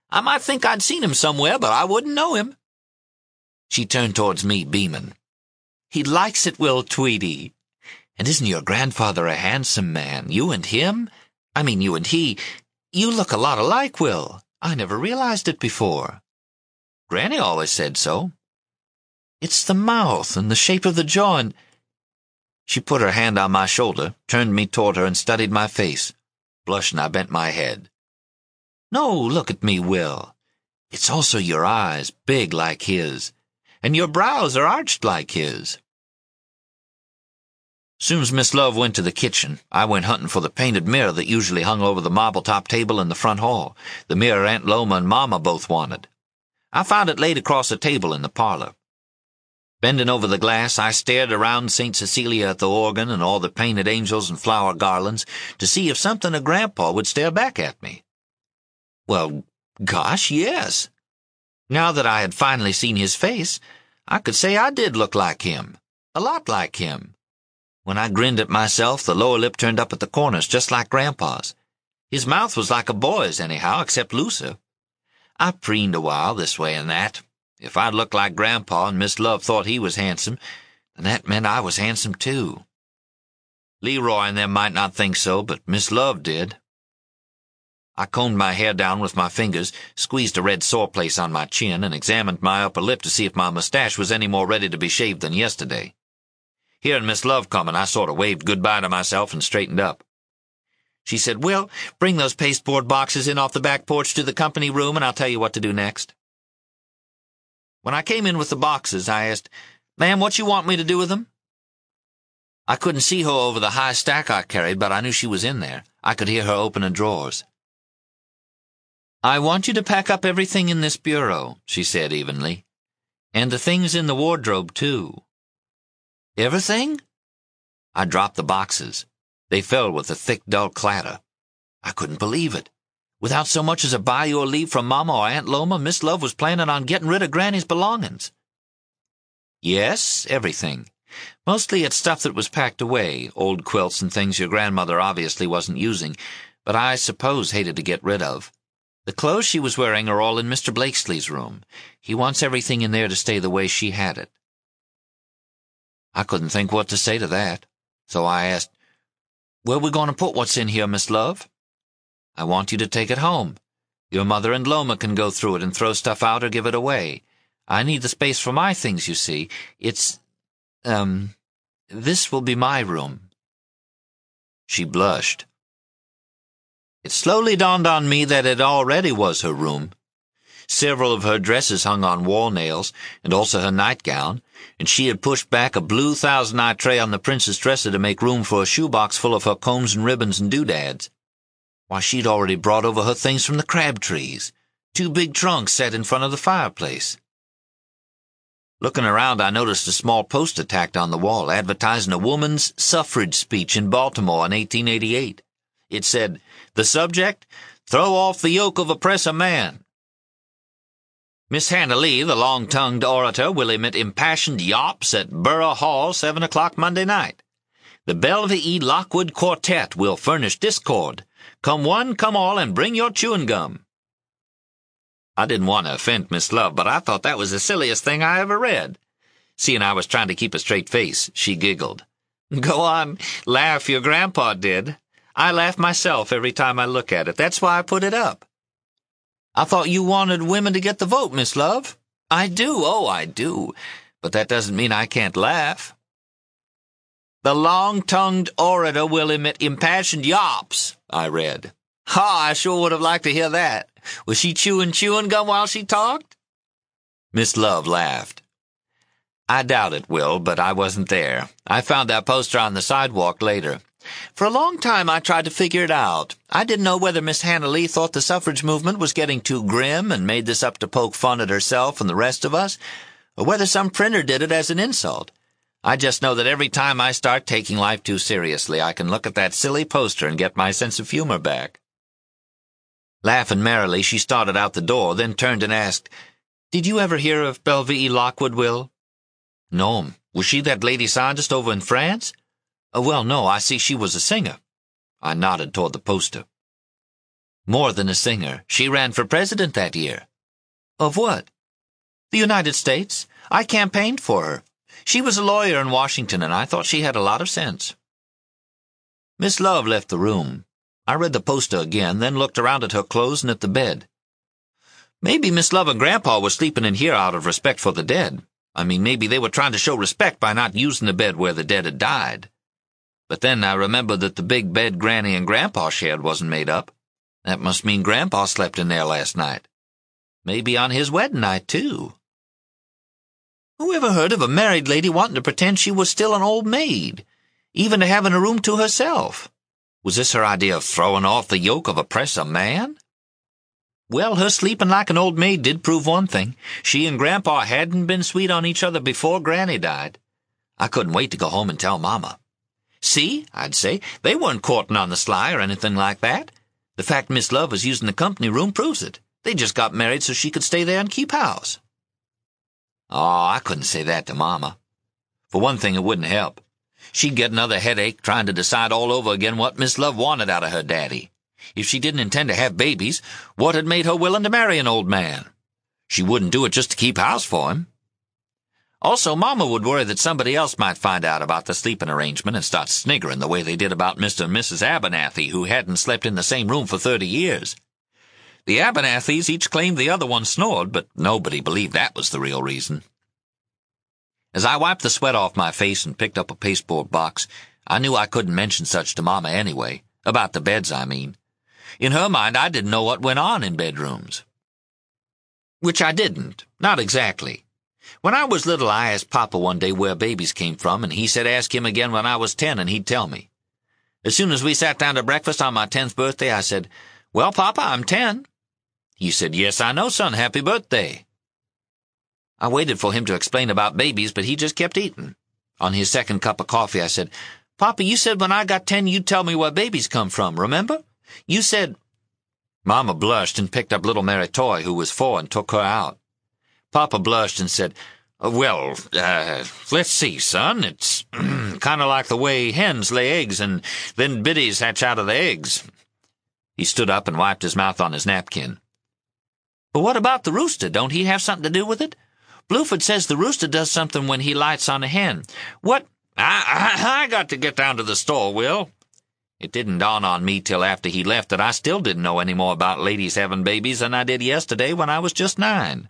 I might think I'd seen him somewhere, but I wouldn't know him." She turned towards me, beaming. "He likes it, Will Tweedy. And isn't your grandfather a handsome man? You and him? I mean, you and he. You look a lot alike, Will. I never realized it before." "Granny always said so." "It's the mouth and the shape of the jaw and—" She put her hand on my shoulder, turned me toward her, and studied my face. Blushing, I bent my head. "No, look at me, Will. It's also your eyes, big like his, and your brows are arched like his." Soon as Miss Love went to the kitchen, I went hunting for the painted mirror that usually hung over the marble-top table in the front hall, the mirror Aunt Loma and Mama both wanted. I found it laid across a table in the parlor. Bending over the glass, I stared around Saint Cecilia at the organ and all the painted angels and flower garlands to see if something of Grandpa would stare back at me. Well, gosh, yes. Now that I had finally seen his face, I could say I did look like him. A lot like him. When I grinned at myself, the lower lip turned up at the corners, just like Grandpa's. His mouth was like a boy's anyhow, except looser. I preened a while, this way and that. If I looked like Grandpa and Miss Love thought he was handsome, then that meant I was handsome too. Leroy and them might not think so, but Miss Love did. I combed my hair down with my fingers, squeezed a red sore place on my chin, and examined my upper lip to see if my mustache was any more ready to be shaved than yesterday. Hearing Miss Love coming, I sort of waved goodbye to myself and straightened up. She said, "Will, bring those pasteboard boxes in off the back porch to the company room, and I'll tell you what to do next." When I came in with the boxes, I asked, "Ma'am, what you want me to do with them?" I couldn't see her over the high stack I carried, but I knew she was in there. I could hear her opening drawers. "I want you to pack up everything in this bureau," she said evenly. "And the things in the wardrobe, too." "Everything?" I dropped the boxes. They fell with a thick, dull clatter. I couldn't believe it. Without so much as a bayou or leave from Mama or Aunt Loma, Miss Love was planning on getting rid of Granny's belongings. "Yes, everything. Mostly it's stuff that was packed away, old quilts and things your grandmother obviously wasn't using, but I suppose hated to get rid of. The clothes she was wearing are all in Mister Blakesley's room. He wants everything in there to stay the way she had it." I couldn't think what to say to that, so I asked, "Where we going to put what's in here, Miss Love?" "I want you to take it home. Your mother and Loma can go through it and throw stuff out or give it away. I need the space for my things, you see. It's, um, this will be my room." She blushed. It slowly dawned on me that it already was her room. Several of her dresses hung on wall nails, and also her nightgown, and she had pushed back a blue thousand-eye tray on the princess dresser to make room for a shoebox full of her combs and ribbons and doodads. Why, she'd already brought over her things from the crab trees. Two big trunks set in front of the fireplace. Looking around, I noticed a small poster tacked on the wall advertising a woman's suffrage speech in Baltimore in eighteen eighty-eight. It said, "The subject, throw off the yoke of oppressor man." Miss Hannah Lee, the long-tongued orator, will emit impassioned yops at Borough Hall, seven o'clock Monday night. The Belva E. Lockwood Quartet will furnish discord. Come one, come all, and bring your chewing gum. I didn't want to offend Miss Love, but I thought that was the silliest thing I ever read. Seeing I was trying to keep a straight face, she giggled. "Go on, laugh, your grandpa did. I laugh myself every time I look at it. That's why I put it up." "I thought you wanted women to get the vote, Miss Love." "I do, oh, I do. But that doesn't mean I can't laugh." "The long-tongued orator will emit impassioned yops," I read. Ha, I sure would have liked to hear that. Was she chewing chewing gum while she talked? Miss Love laughed. "I doubt it, Will, but I wasn't there. I found that poster on the sidewalk later. For a long time I tried to figure it out. I didn't know whether Miss Hannah Lee thought the suffrage movement was getting too grim and made this up to poke fun at herself and the rest of us, or whether some printer did it as an insult. I just know that every time I start taking life too seriously, I can look at that silly poster and get my sense of humor back." Laughing merrily, she started out the door, then turned and asked, "Did you ever hear of Belva E. Lockwood, Will?" "No. Was she that lady scientist over in France?" Uh, well, no, I see she was a singer." I nodded toward the poster. More than a singer. She ran for president that year. Of what? The United States. I campaigned for her. She was a lawyer in Washington, and I thought she had a lot of sense. Miss Love left the room. I read the poster again, then looked around at her clothes and at the bed. Maybe Miss Love and Grandpa were sleeping in here out of respect for the dead. I mean, maybe they were trying to show respect by not using the bed where the dead had died. But then I remembered that the big bed Granny and Grandpa shared wasn't made up. That must mean Grandpa slept in there last night. Maybe on his wedding night, too. Who ever heard of a married lady wanting to pretend she was still an old maid, even to having a room to herself? Was this her idea of throwing off the yoke of oppressor man? Well, her sleeping like an old maid did prove one thing. She and Grandpa hadn't been sweet on each other before Granny died. I couldn't wait to go home and tell Mama. See, I'd say, they weren't courting on the sly or anything like that. The fact Miss Love was using the company room proves it. They just got married so she could stay there and keep house. Oh, I couldn't say that to Mama. For one thing, it wouldn't help. She'd get another headache trying to decide all over again what Miss Love wanted out of her daddy. If she didn't intend to have babies, what had made her willing to marry an old man? She wouldn't do it just to keep house for him. Also, Mama would worry that somebody else might find out about the sleeping arrangement and start sniggering the way they did about Mister and Missus Abernathy, who hadn't slept in the same room for thirty years. The Abernathys each claimed the other one snored, but nobody believed that was the real reason. As I wiped the sweat off my face and picked up a pasteboard box, I knew I couldn't mention such to Mama anyway. About the beds, I mean. In her mind, I didn't know what went on in bedrooms. Which I didn't. Not exactly. When I was little, I asked Papa one day where babies came from, and he said ask him again when I was ten, and he'd tell me. As soon as we sat down to breakfast on my tenth birthday, I said, "Well, Papa, I'm ten." He said, "Yes, I know, son. Happy birthday." I waited for him to explain about babies, but he just kept eating. On his second cup of coffee, I said, "Papa, you said when I got ten you'd tell me where babies come from, remember? You said—" Mama blushed and picked up little Mary Toy, who was four, and took her out. Papa blushed and said, "Well, uh, let's see, son. It's kind of like the way hens lay eggs and then biddies hatch out of the eggs." He stood up and wiped his mouth on his napkin. "But what about the rooster? Don't he have something to do with it? Blueford says the rooster does something when he lights on a hen. What—" I, I, I got to get down to the store, Will." It didn't dawn on me till after he left that I still didn't know any more about ladies having babies than I did yesterday when I was just nine.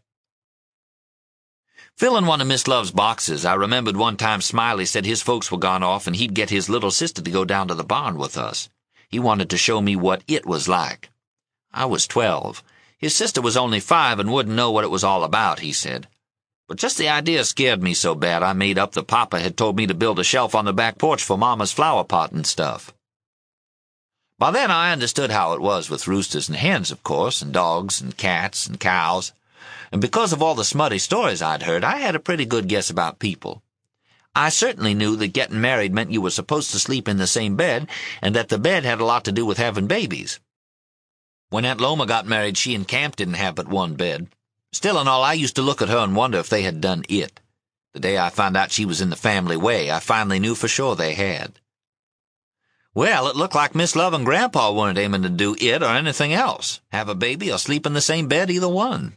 Filling one of Miss Love's boxes, I remembered one time Smiley said his folks were gone off and he'd get his little sister to go down to the barn with us. He wanted to show me what it was like. I was twelve. His sister was only five and wouldn't know what it was all about, he said. But just the idea scared me so bad I made up that Papa had told me to build a shelf on the back porch for Mama's flower pot and stuff. By then I understood how it was with roosters and hens, of course, and dogs and cats and cows. And because of all the smutty stories I'd heard, I had a pretty good guess about people. I certainly knew that getting married meant you were supposed to sleep in the same bed, and that the bed had a lot to do with having babies. When Aunt Loma got married, she and Camp didn't have but one bed. Still and all, I used to look at her and wonder if they had done it. The day I found out she was in the family way, I finally knew for sure they had. Well, it looked like Miss Love and Grandpa weren't aiming to do it or anything else, have a baby or sleep in the same bed, either one.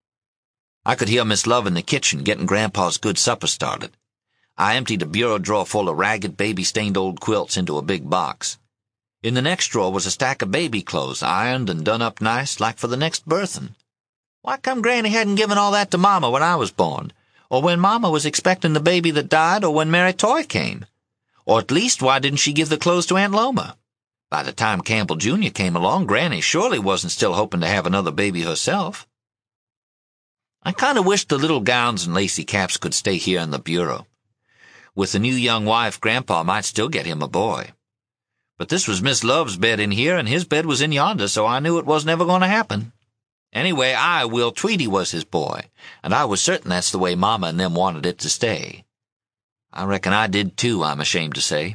I could hear Miss Love in the kitchen getting Grandpa's good supper started. I emptied a bureau drawer full of ragged, baby-stained old quilts into a big box. In the next drawer was a stack of baby clothes, ironed and done up nice, like for the next birthing. Why come Granny hadn't given all that to Mama when I was born, or when Mama was expecting the baby that died, or when Mary Toy came? Or at least, why didn't she give the clothes to Aunt Loma? By the time Campbell Junior came along, Granny surely wasn't still hoping to have another baby herself. I kind of wished the little gowns and lacy caps could stay here in the bureau. With the new young wife, Grandpa might still get him a boy. But this was Miss Love's bed in here, and his bed was in yonder, so I knew it was never going to happen. Anyway, I, Will Tweedy, was his boy, and I was certain that's the way Mama and them wanted it to stay. I reckon I did too, I'm ashamed to say.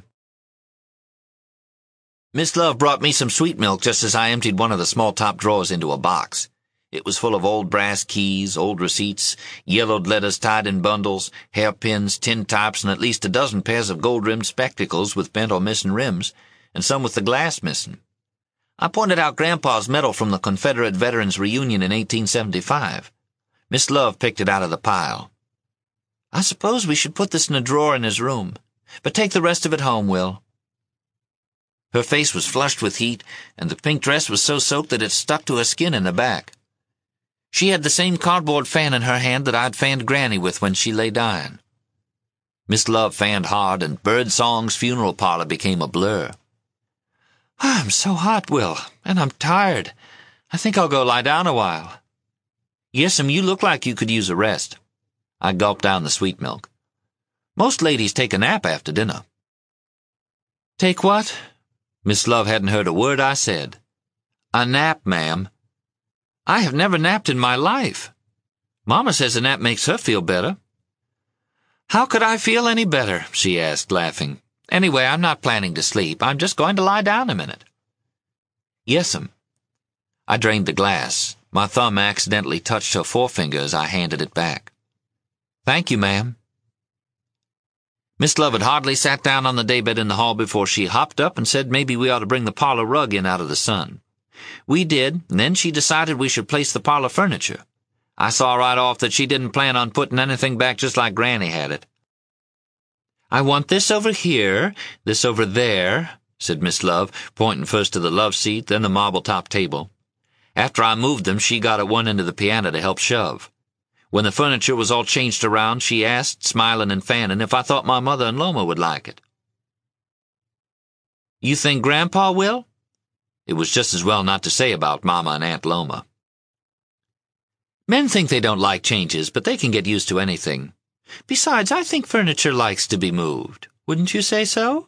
Miss Love brought me some sweet milk just as I emptied one of the small top drawers into a box. It was full of old brass keys, old receipts, yellowed letters tied in bundles, hairpins, tin tops, and at least a dozen pairs of gold-rimmed spectacles with bent or missing rims, and some with the glass missing. I pointed out Grandpa's medal from the Confederate Veterans Reunion in eighteen seventy-five. Miss Love picked it out of the pile. I suppose we should put this in a drawer in his room, but take the rest of it home, Will. Her face was flushed with heat, and the pink dress was so soaked that it stuck to her skin in the back. She had the same cardboard fan in her hand that I'd fanned Granny with when she lay dying. Miss Love fanned hard, and Bird Song's funeral parlor became a blur. I'm so hot, Will, and I'm tired. I think I'll go lie down a while. Yes'm, you look like you could use a rest. I gulped down the sweet milk. Most ladies take a nap after dinner. Take what? Miss Love hadn't heard a word I said. A nap, ma'am. I have never napped in my life. Mama says a nap makes her feel better. How could I feel any better? She asked, laughing. Anyway, I'm not planning to sleep. I'm just going to lie down a minute. Yes'm. I drained the glass. My thumb accidentally touched her forefinger as I handed it back. Thank you, ma'am. Miss Love had hardly sat down on the daybed in the hall before she hopped up and said maybe we ought to bring the parlor rug in out of the sun. We did, and then she decided we should place the parlor furniture. I saw right off that she didn't plan on putting anything back just like Granny had it. I want this over here, this over there, said Miss Love, pointing first to the love seat, then the marble-top table. After I moved them, she got at one end of the piano to help shove. When the furniture was all changed around, she asked, smiling and fanning, if I thought my mother and Loma would like it. You think Grandpa will? It was just as well not to say about Mama and Aunt Loma. Men think they don't like changes, but they can get used to anything. Besides, I think furniture likes to be moved. Wouldn't you say so?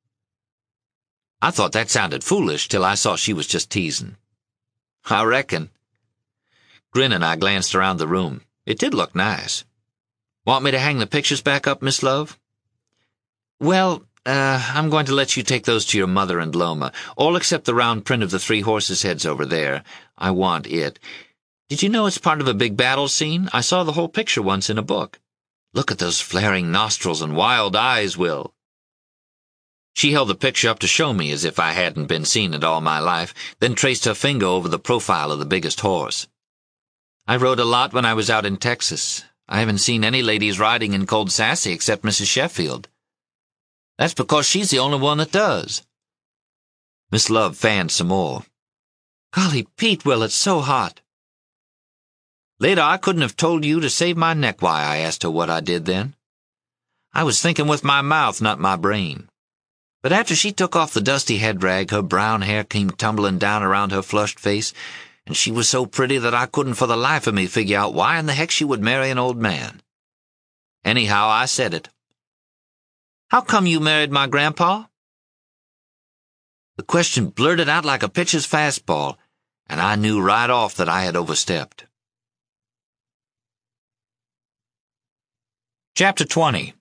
I thought that sounded foolish till I saw she was just teasing. I reckon. Grinning, I glanced around the room. It did look nice. Want me to hang the pictures back up, Miss Love? Well, uh, I'm going to let you take those to your mother and Loma, all except the round print of the three horses' heads over there. I want it. Did you know it's part of a big battle scene? I saw the whole picture once in a book. Look at those flaring nostrils and wild eyes, Will. She held the picture up to show me as if I hadn't been seen it all my life, then traced her finger over the profile of the biggest horse. I rode a lot when I was out in Texas. I haven't seen any ladies riding in Cold Sassy except Missus Sheffield. That's because she's the only one that does. Miss Love fanned some more. Golly, Pete, Will, it's so hot. Later, I couldn't have told you to save my neck why I asked her what I did then. I was thinking with my mouth, not my brain. But after she took off the dusty head rag, her brown hair came tumbling down around her flushed face, and she was so pretty that I couldn't for the life of me figure out why in the heck she would marry an old man. Anyhow, I said it. How come you married my grandpa? The question blurted out like a pitcher's fastball, and I knew right off that I had overstepped. Chapter twenty.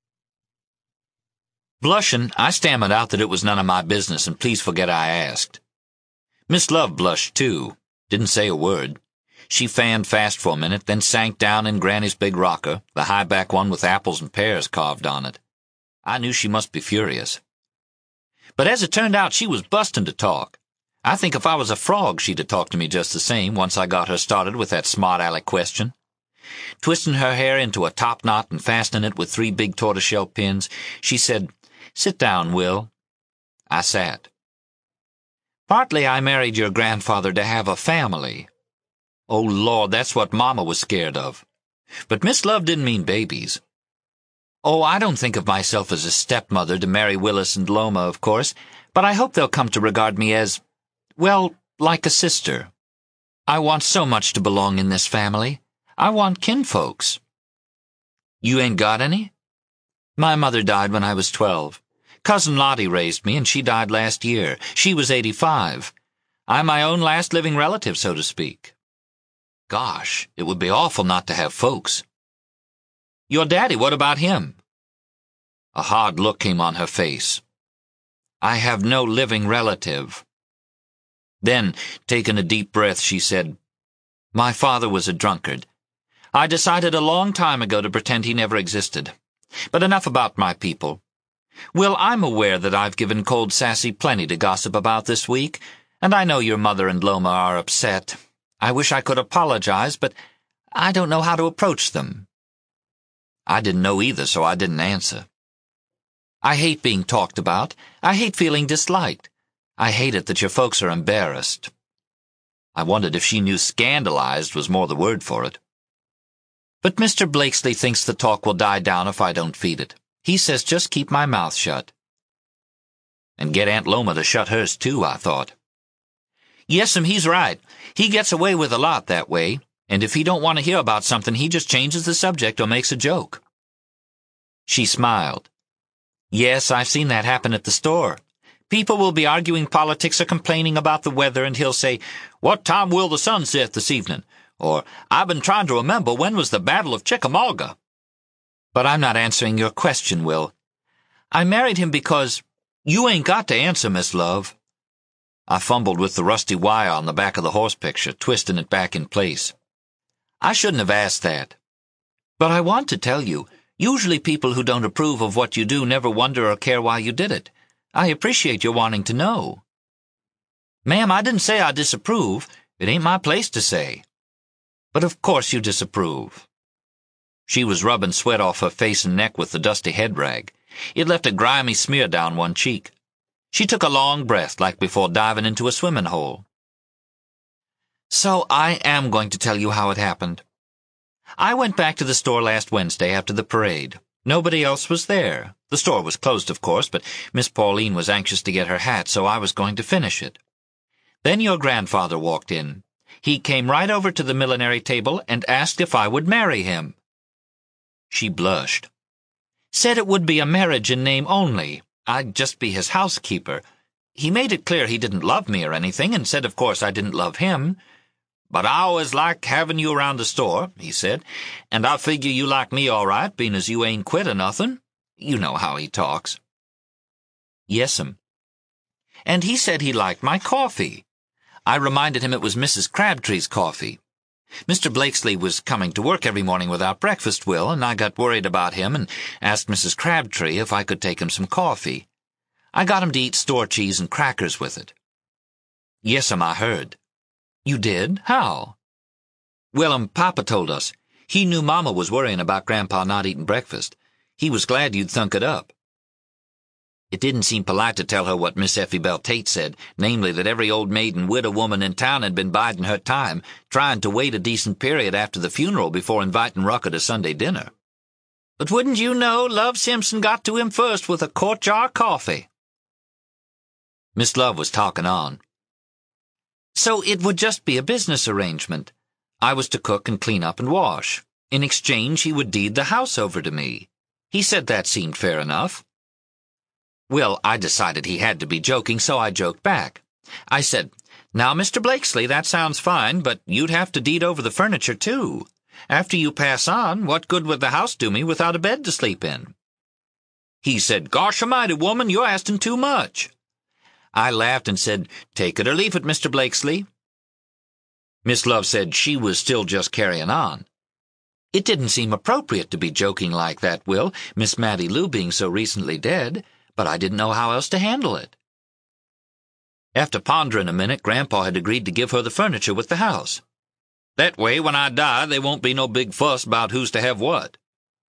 Blushing, I stammered out that it was none of my business, and please forget I asked. Miss Love blushed, too. Didn't say a word. She fanned fast for a minute, then sank down in Granny's big rocker, the high-back one with apples and pears carved on it. I knew she must be furious. But as it turned out, she was busting to talk. I think if I was a frog, she'd have talked to me just the same once I got her started with that smart-aleck question. Twisting her hair into a top knot and fastening it with three big tortoiseshell pins, she said, "Sit down, Will." I sat. Partly I married your grandfather to have a family. Oh, Lord, that's what Mama was scared of. But Miss Love didn't mean babies. Oh, I don't think of myself as a stepmother to Mary Willis and Loma, of course, but I hope they'll come to regard me as, well, like a sister. I want so much to belong in this family. I want kinfolks. You ain't got any? My mother died when I was twelve. Cousin Lottie raised me, and she died last year. She was eighty-five. I'm my own last living relative, so to speak. Gosh, it would be awful not to have folks. Your daddy, what about him? A hard look came on her face. I have no living relative. Then, taking a deep breath, she said, My father was a drunkard. I decided a long time ago to pretend he never existed. But enough about my people. Will, I'm aware that I've given Cold Sassy plenty to gossip about this week, And I know your mother and Loma are upset. I wish I could apologize, but I don't know how to approach them." I didn't know either, so I didn't answer. "I hate being talked about. I hate feeling disliked. I hate it that your folks are embarrassed." I wondered if she knew scandalized was more the word for it. "But Mister Blakesley thinks the talk will die down if I don't feed it. He says just keep my mouth shut." And get Aunt Loma to shut hers too, I thought. "Yes'm, he's right. He gets away with a lot that way, and if he don't want to hear about something, he just changes the subject or makes a joke." She smiled. "Yes, I've seen that happen at the store. People will be arguing politics or complaining about the weather, and he'll say, 'What time will the sun set this evening?' Or, 'I've been trying to remember when was the Battle of Chickamauga.' But I'm not answering your question, Will. I married him because— You ain't got to answer, Miss Love." I fumbled with the rusty wire on the back of the horse picture, twisting it back in place. "I shouldn't have asked that. But I want to tell you, usually people who don't approve of what you do never wonder or care why you did it. I appreciate your wanting to know." "Ma'am, I didn't say I disapprove. It ain't my place to say." "But of course you disapprove." She was rubbing sweat off her face and neck with the dusty head rag. It left a grimy smear down one cheek. She took a long breath like before diving into a swimming hole. "So I am going to tell you how it happened. I went back to the store last Wednesday after the parade. Nobody else was there. The store was closed, of course, but Miss Pauline was anxious to get her hat, so I was going to finish it. Then your grandfather walked in. He came right over to the millinery table and asked if I would marry him." She blushed. "Said it would be a marriage in name only. I'd just be his housekeeper. He made it clear he didn't love me or anything, and said of course I didn't love him. 'But I always like having you around the store,' he said, 'and I figure you like me all right, being as you ain't quit or nothing.' You know how he talks." "Yes'm." "And he said he liked my coffee. I reminded him it was Missus Crabtree's coffee. Mister Blakesley was coming to work every morning without breakfast, Will, and I got worried about him and asked Missus Crabtree if I could take him some coffee. I got him to eat store cheese and crackers with it." "Yes'm, I heard." "You did? How?" "Well, Papa told us. He knew Mama was worrying about Grandpa not eating breakfast. He was glad you'd thunk it up." It didn't seem polite to tell her what Miss Effie Bell Tate said, namely that every old maid and widow woman in town had been biding her time, trying to wait a decent period after the funeral before inviting Rucker to Sunday dinner. "But wouldn't you know, Love Simpson got to him first with a quart jar of coffee." Miss Love was talking on. "So it would just be a business arrangement. I was to cook and clean up and wash. In exchange, he would deed the house over to me. He said that seemed fair enough." Well, I decided he had to be joking, so I joked back. I said, "Now, Mister Blakesley, that sounds fine, but you'd have to deed over the furniture, too. After you pass on, what good would the house do me without a bed to sleep in?" He said, "Gosh almighty, woman, you're asking too much." I laughed and said, "Take it or leave it, Mister Blakesley." Miss Love said she was still just carrying on. It didn't seem appropriate to be joking like that, Will, Miss Mattie Lou being so recently dead, but I didn't know how else to handle it. After pondering a minute, Grandpa had agreed to give her the furniture with the house. "That way, when I die, there won't be no big fuss about who's to have what."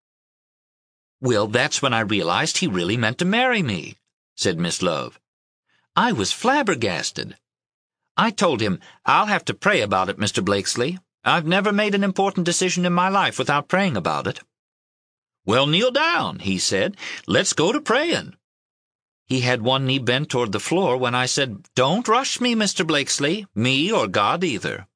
"Well, that's when I realized he really meant to marry me," said Miss Love. I was flabbergasted. I told him, "I'll have to pray about it, Mister Blakesley. I've never made an important decision in my life without praying about it." "Well, kneel down," he said. "Let's go to praying." He had one knee bent toward the floor when I said, "Don't rush me, Mister Blakesley, me or God either."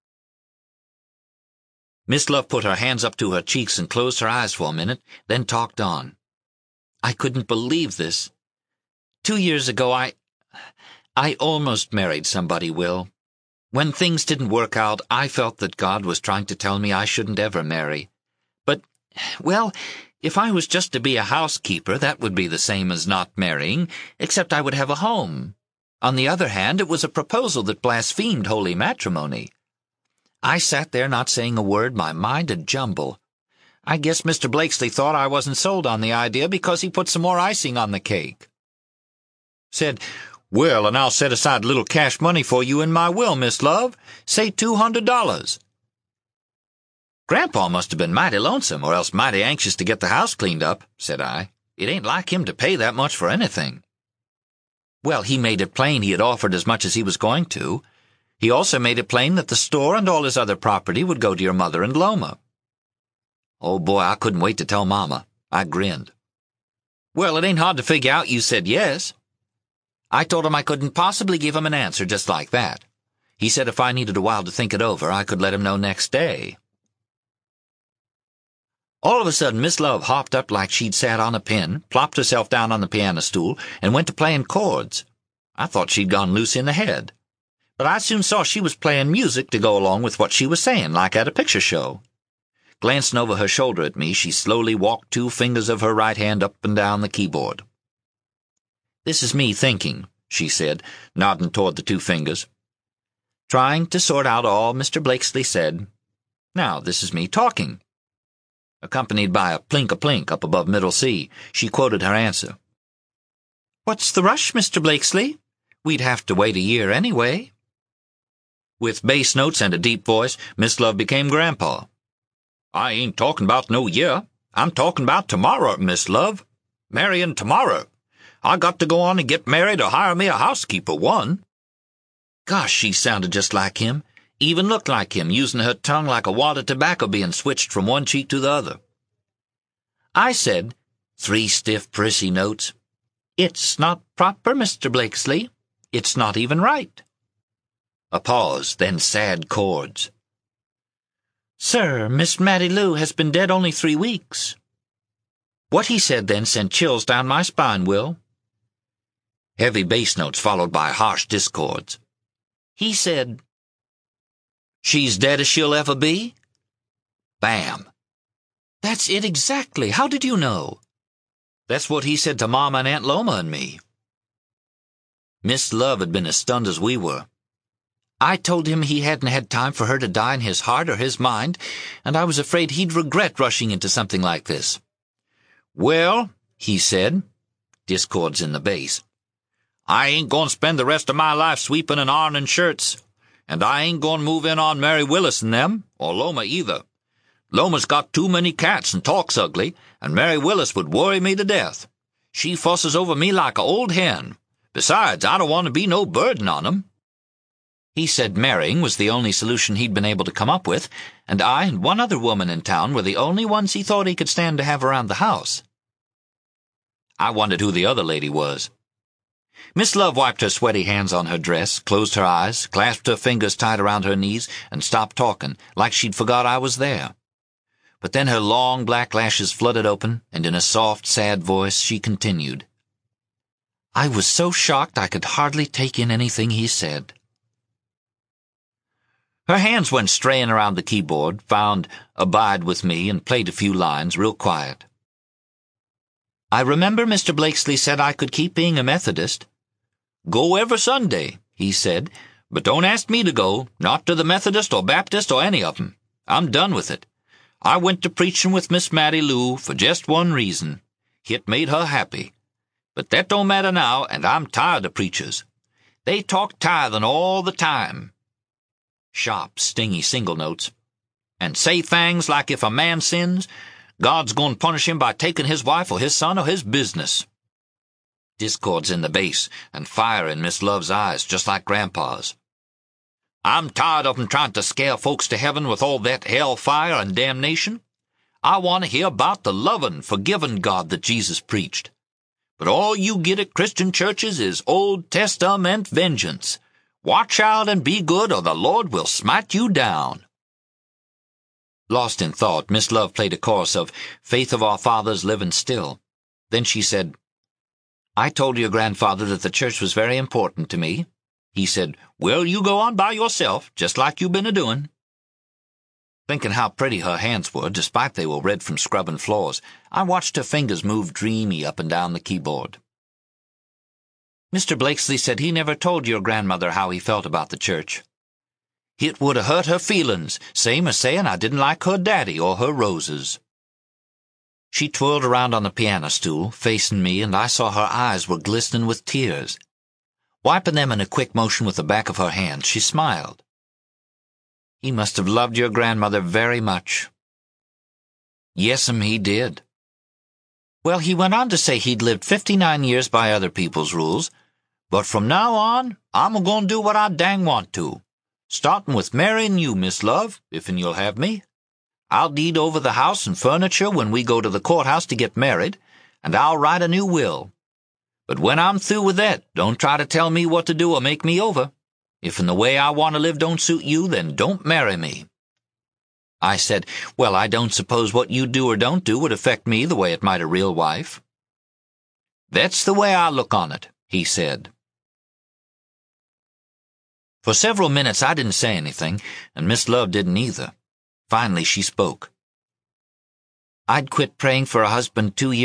Miss Love put her hands up to her cheeks and closed her eyes for a minute, then talked on. "I couldn't believe this. Two years ago I... I almost married somebody, Will. When things didn't work out, I felt that God was trying to tell me I shouldn't ever marry. But, well, if I was just to be a housekeeper, that would be the same as not marrying, except I would have a home. On the other hand, it was a proposal that blasphemed holy matrimony. I sat there not saying a word, my mind a jumble. I guess Mister Blakesley thought I wasn't sold on the idea because he put some more icing on the cake. Said, "Well, and I'll set aside a little cash money for you in my will, Miss Love. Say two hundred dollars. "Grandpa must have been mighty lonesome, or else mighty anxious to get the house cleaned up," said I. "It ain't like him to pay that much for anything." "Well, he made it plain he had offered as much as he was going to. He also made it plain that the store and all his other property would go to your mother and Loma." Oh, boy, I couldn't wait to tell Mama. I grinned. "Well, it ain't hard to figure out you said yes." I told him I couldn't possibly give him an answer just like that. He said if I needed a while to think it over, I could let him know next day. All of a sudden, Miss Love hopped up like she'd sat on a pin, plopped herself down on the piano stool, and went to playing chords. I thought she'd gone loose in the head. But I soon saw she was playing music to go along with what she was saying, like at a picture show. Glancing over her shoulder at me, she slowly walked two fingers of her right hand up and down the keyboard. "This is me thinking," she said, nodding toward the two fingers. "Trying to sort out all Mister Blakesley said. Now this is me talking." Accompanied by a plink-a-plink up above middle C, she quoted her answer. "What's the rush, Mister Blakesley? We'd have to wait a year anyway." With bass notes and a deep voice, Miss Love became Grandpa. "I ain't talking about no year. I'm talking about tomorrow, Miss Love. Marryin' tomorrow. I got to go on and get married or hire me a housekeeper, one." Gosh, she sounded just like him, even looked like him, using her tongue like a wad of tobacco being switched from one cheek to the other. I said, three stiff, prissy notes, "It's not proper, Mister Blakesley. It's not even right." A pause, then sad chords. "Sir, Miss Mattie Lou has been dead only three weeks." What he said then sent chills down my spine, Will. Heavy bass notes followed by harsh discords. He said, "She's dead as she'll ever be?" Bam. "That's it exactly. How did you know?" "That's what he said to Mama and Aunt Loma and me." Miss Love had been as stunned as we were. I told him he hadn't had time for her to die in his heart or his mind, and I was afraid he'd regret rushing into something like this. "Well," he said, discords in the bass, "I ain't going to spend the rest of my life sweeping and ironing shirts, and I ain't going to move in on Mary Willis and them, or Loma either. Loma's got too many cats and talks ugly, and Mary Willis would worry me to death. She fusses over me like a old hen. Besides, I don't want to be no burden on 'em." He said marrying was the only solution he'd been able to come up with, and I and one other woman in town were the only ones he thought he could stand to have around the house. I wondered who the other lady was. Miss Love wiped her sweaty hands on her dress, closed her eyes, clasped her fingers tight around her knees, and stopped talking, like she'd forgot I was there. But then her long black lashes flooded open, and in a soft, sad voice she continued. I was so shocked I could hardly take in anything he said. Her hands went straying around the keyboard, found Abide With Me, and played a few lines real quiet. "I remember Mister Blakesley said I could keep being a Methodist." "Go every Sunday," he said, "but don't ask me to go, not to the Methodist or Baptist or any of 'em. I'm done with it. I went to preachin' with Miss Mattie Lou for just one reason. It made her happy. But that don't matter now, and I'm tired of preachers. They talk tithin' all the time." Sharp, stingy single notes. "And say things like if a man sins, God's going to punish him by taking his wife or his son or his business." Discords in the bass, and fire in Miss Love's eyes, just like Grandpa's. "I'm tired of 'em trying to scare folks to heaven with all that hell fire and damnation. I want to hear about the lovin', forgivin' God that Jesus preached. But all you get at Christian churches is Old Testament vengeance. Watch out and be good, or the Lord will smite you down." Lost in thought, Miss Love played a chorus of Faith of Our Fathers Living Still. Then she said, "I told your grandfather that the church was very important to me." He said, "Well, you go on by yourself, just like you been a-doing." Thinking how pretty her hands were, despite they were red from scrubbing floors, I watched her fingers move dreamy up and down the keyboard. "Mister Blakesley said he never told your grandmother how he felt about the church. It would 'a' hurt her feelin's, same as saying I didn't like her daddy or her roses." She twirled around on the piano stool, facing me, and I saw her eyes were glistening with tears. Wiping them in a quick motion with the back of her hand, she smiled. "He must have loved your grandmother very much." "Yes'm, he did." "Well, he went on to say he'd lived fifty-nine years by other people's rules, but from now on, I'm a-goin' to do what I dang want to, startin' with marryin' you, Miss Love, if'n you'll have me. I'll deed over the house and furniture when we go to the courthouse to get married, and I'll write a new will. But when I'm through with that, don't try to tell me what to do or make me over. If'n the way I want to live don't suit you, then don't marry me." I said, "Well, I don't suppose what you do or don't do would affect me the way it might a real wife." "That's the way I look on it," he said. For several minutes I didn't say anything, and Miss Love didn't either. Finally she spoke. "I'd quit praying for a husband two years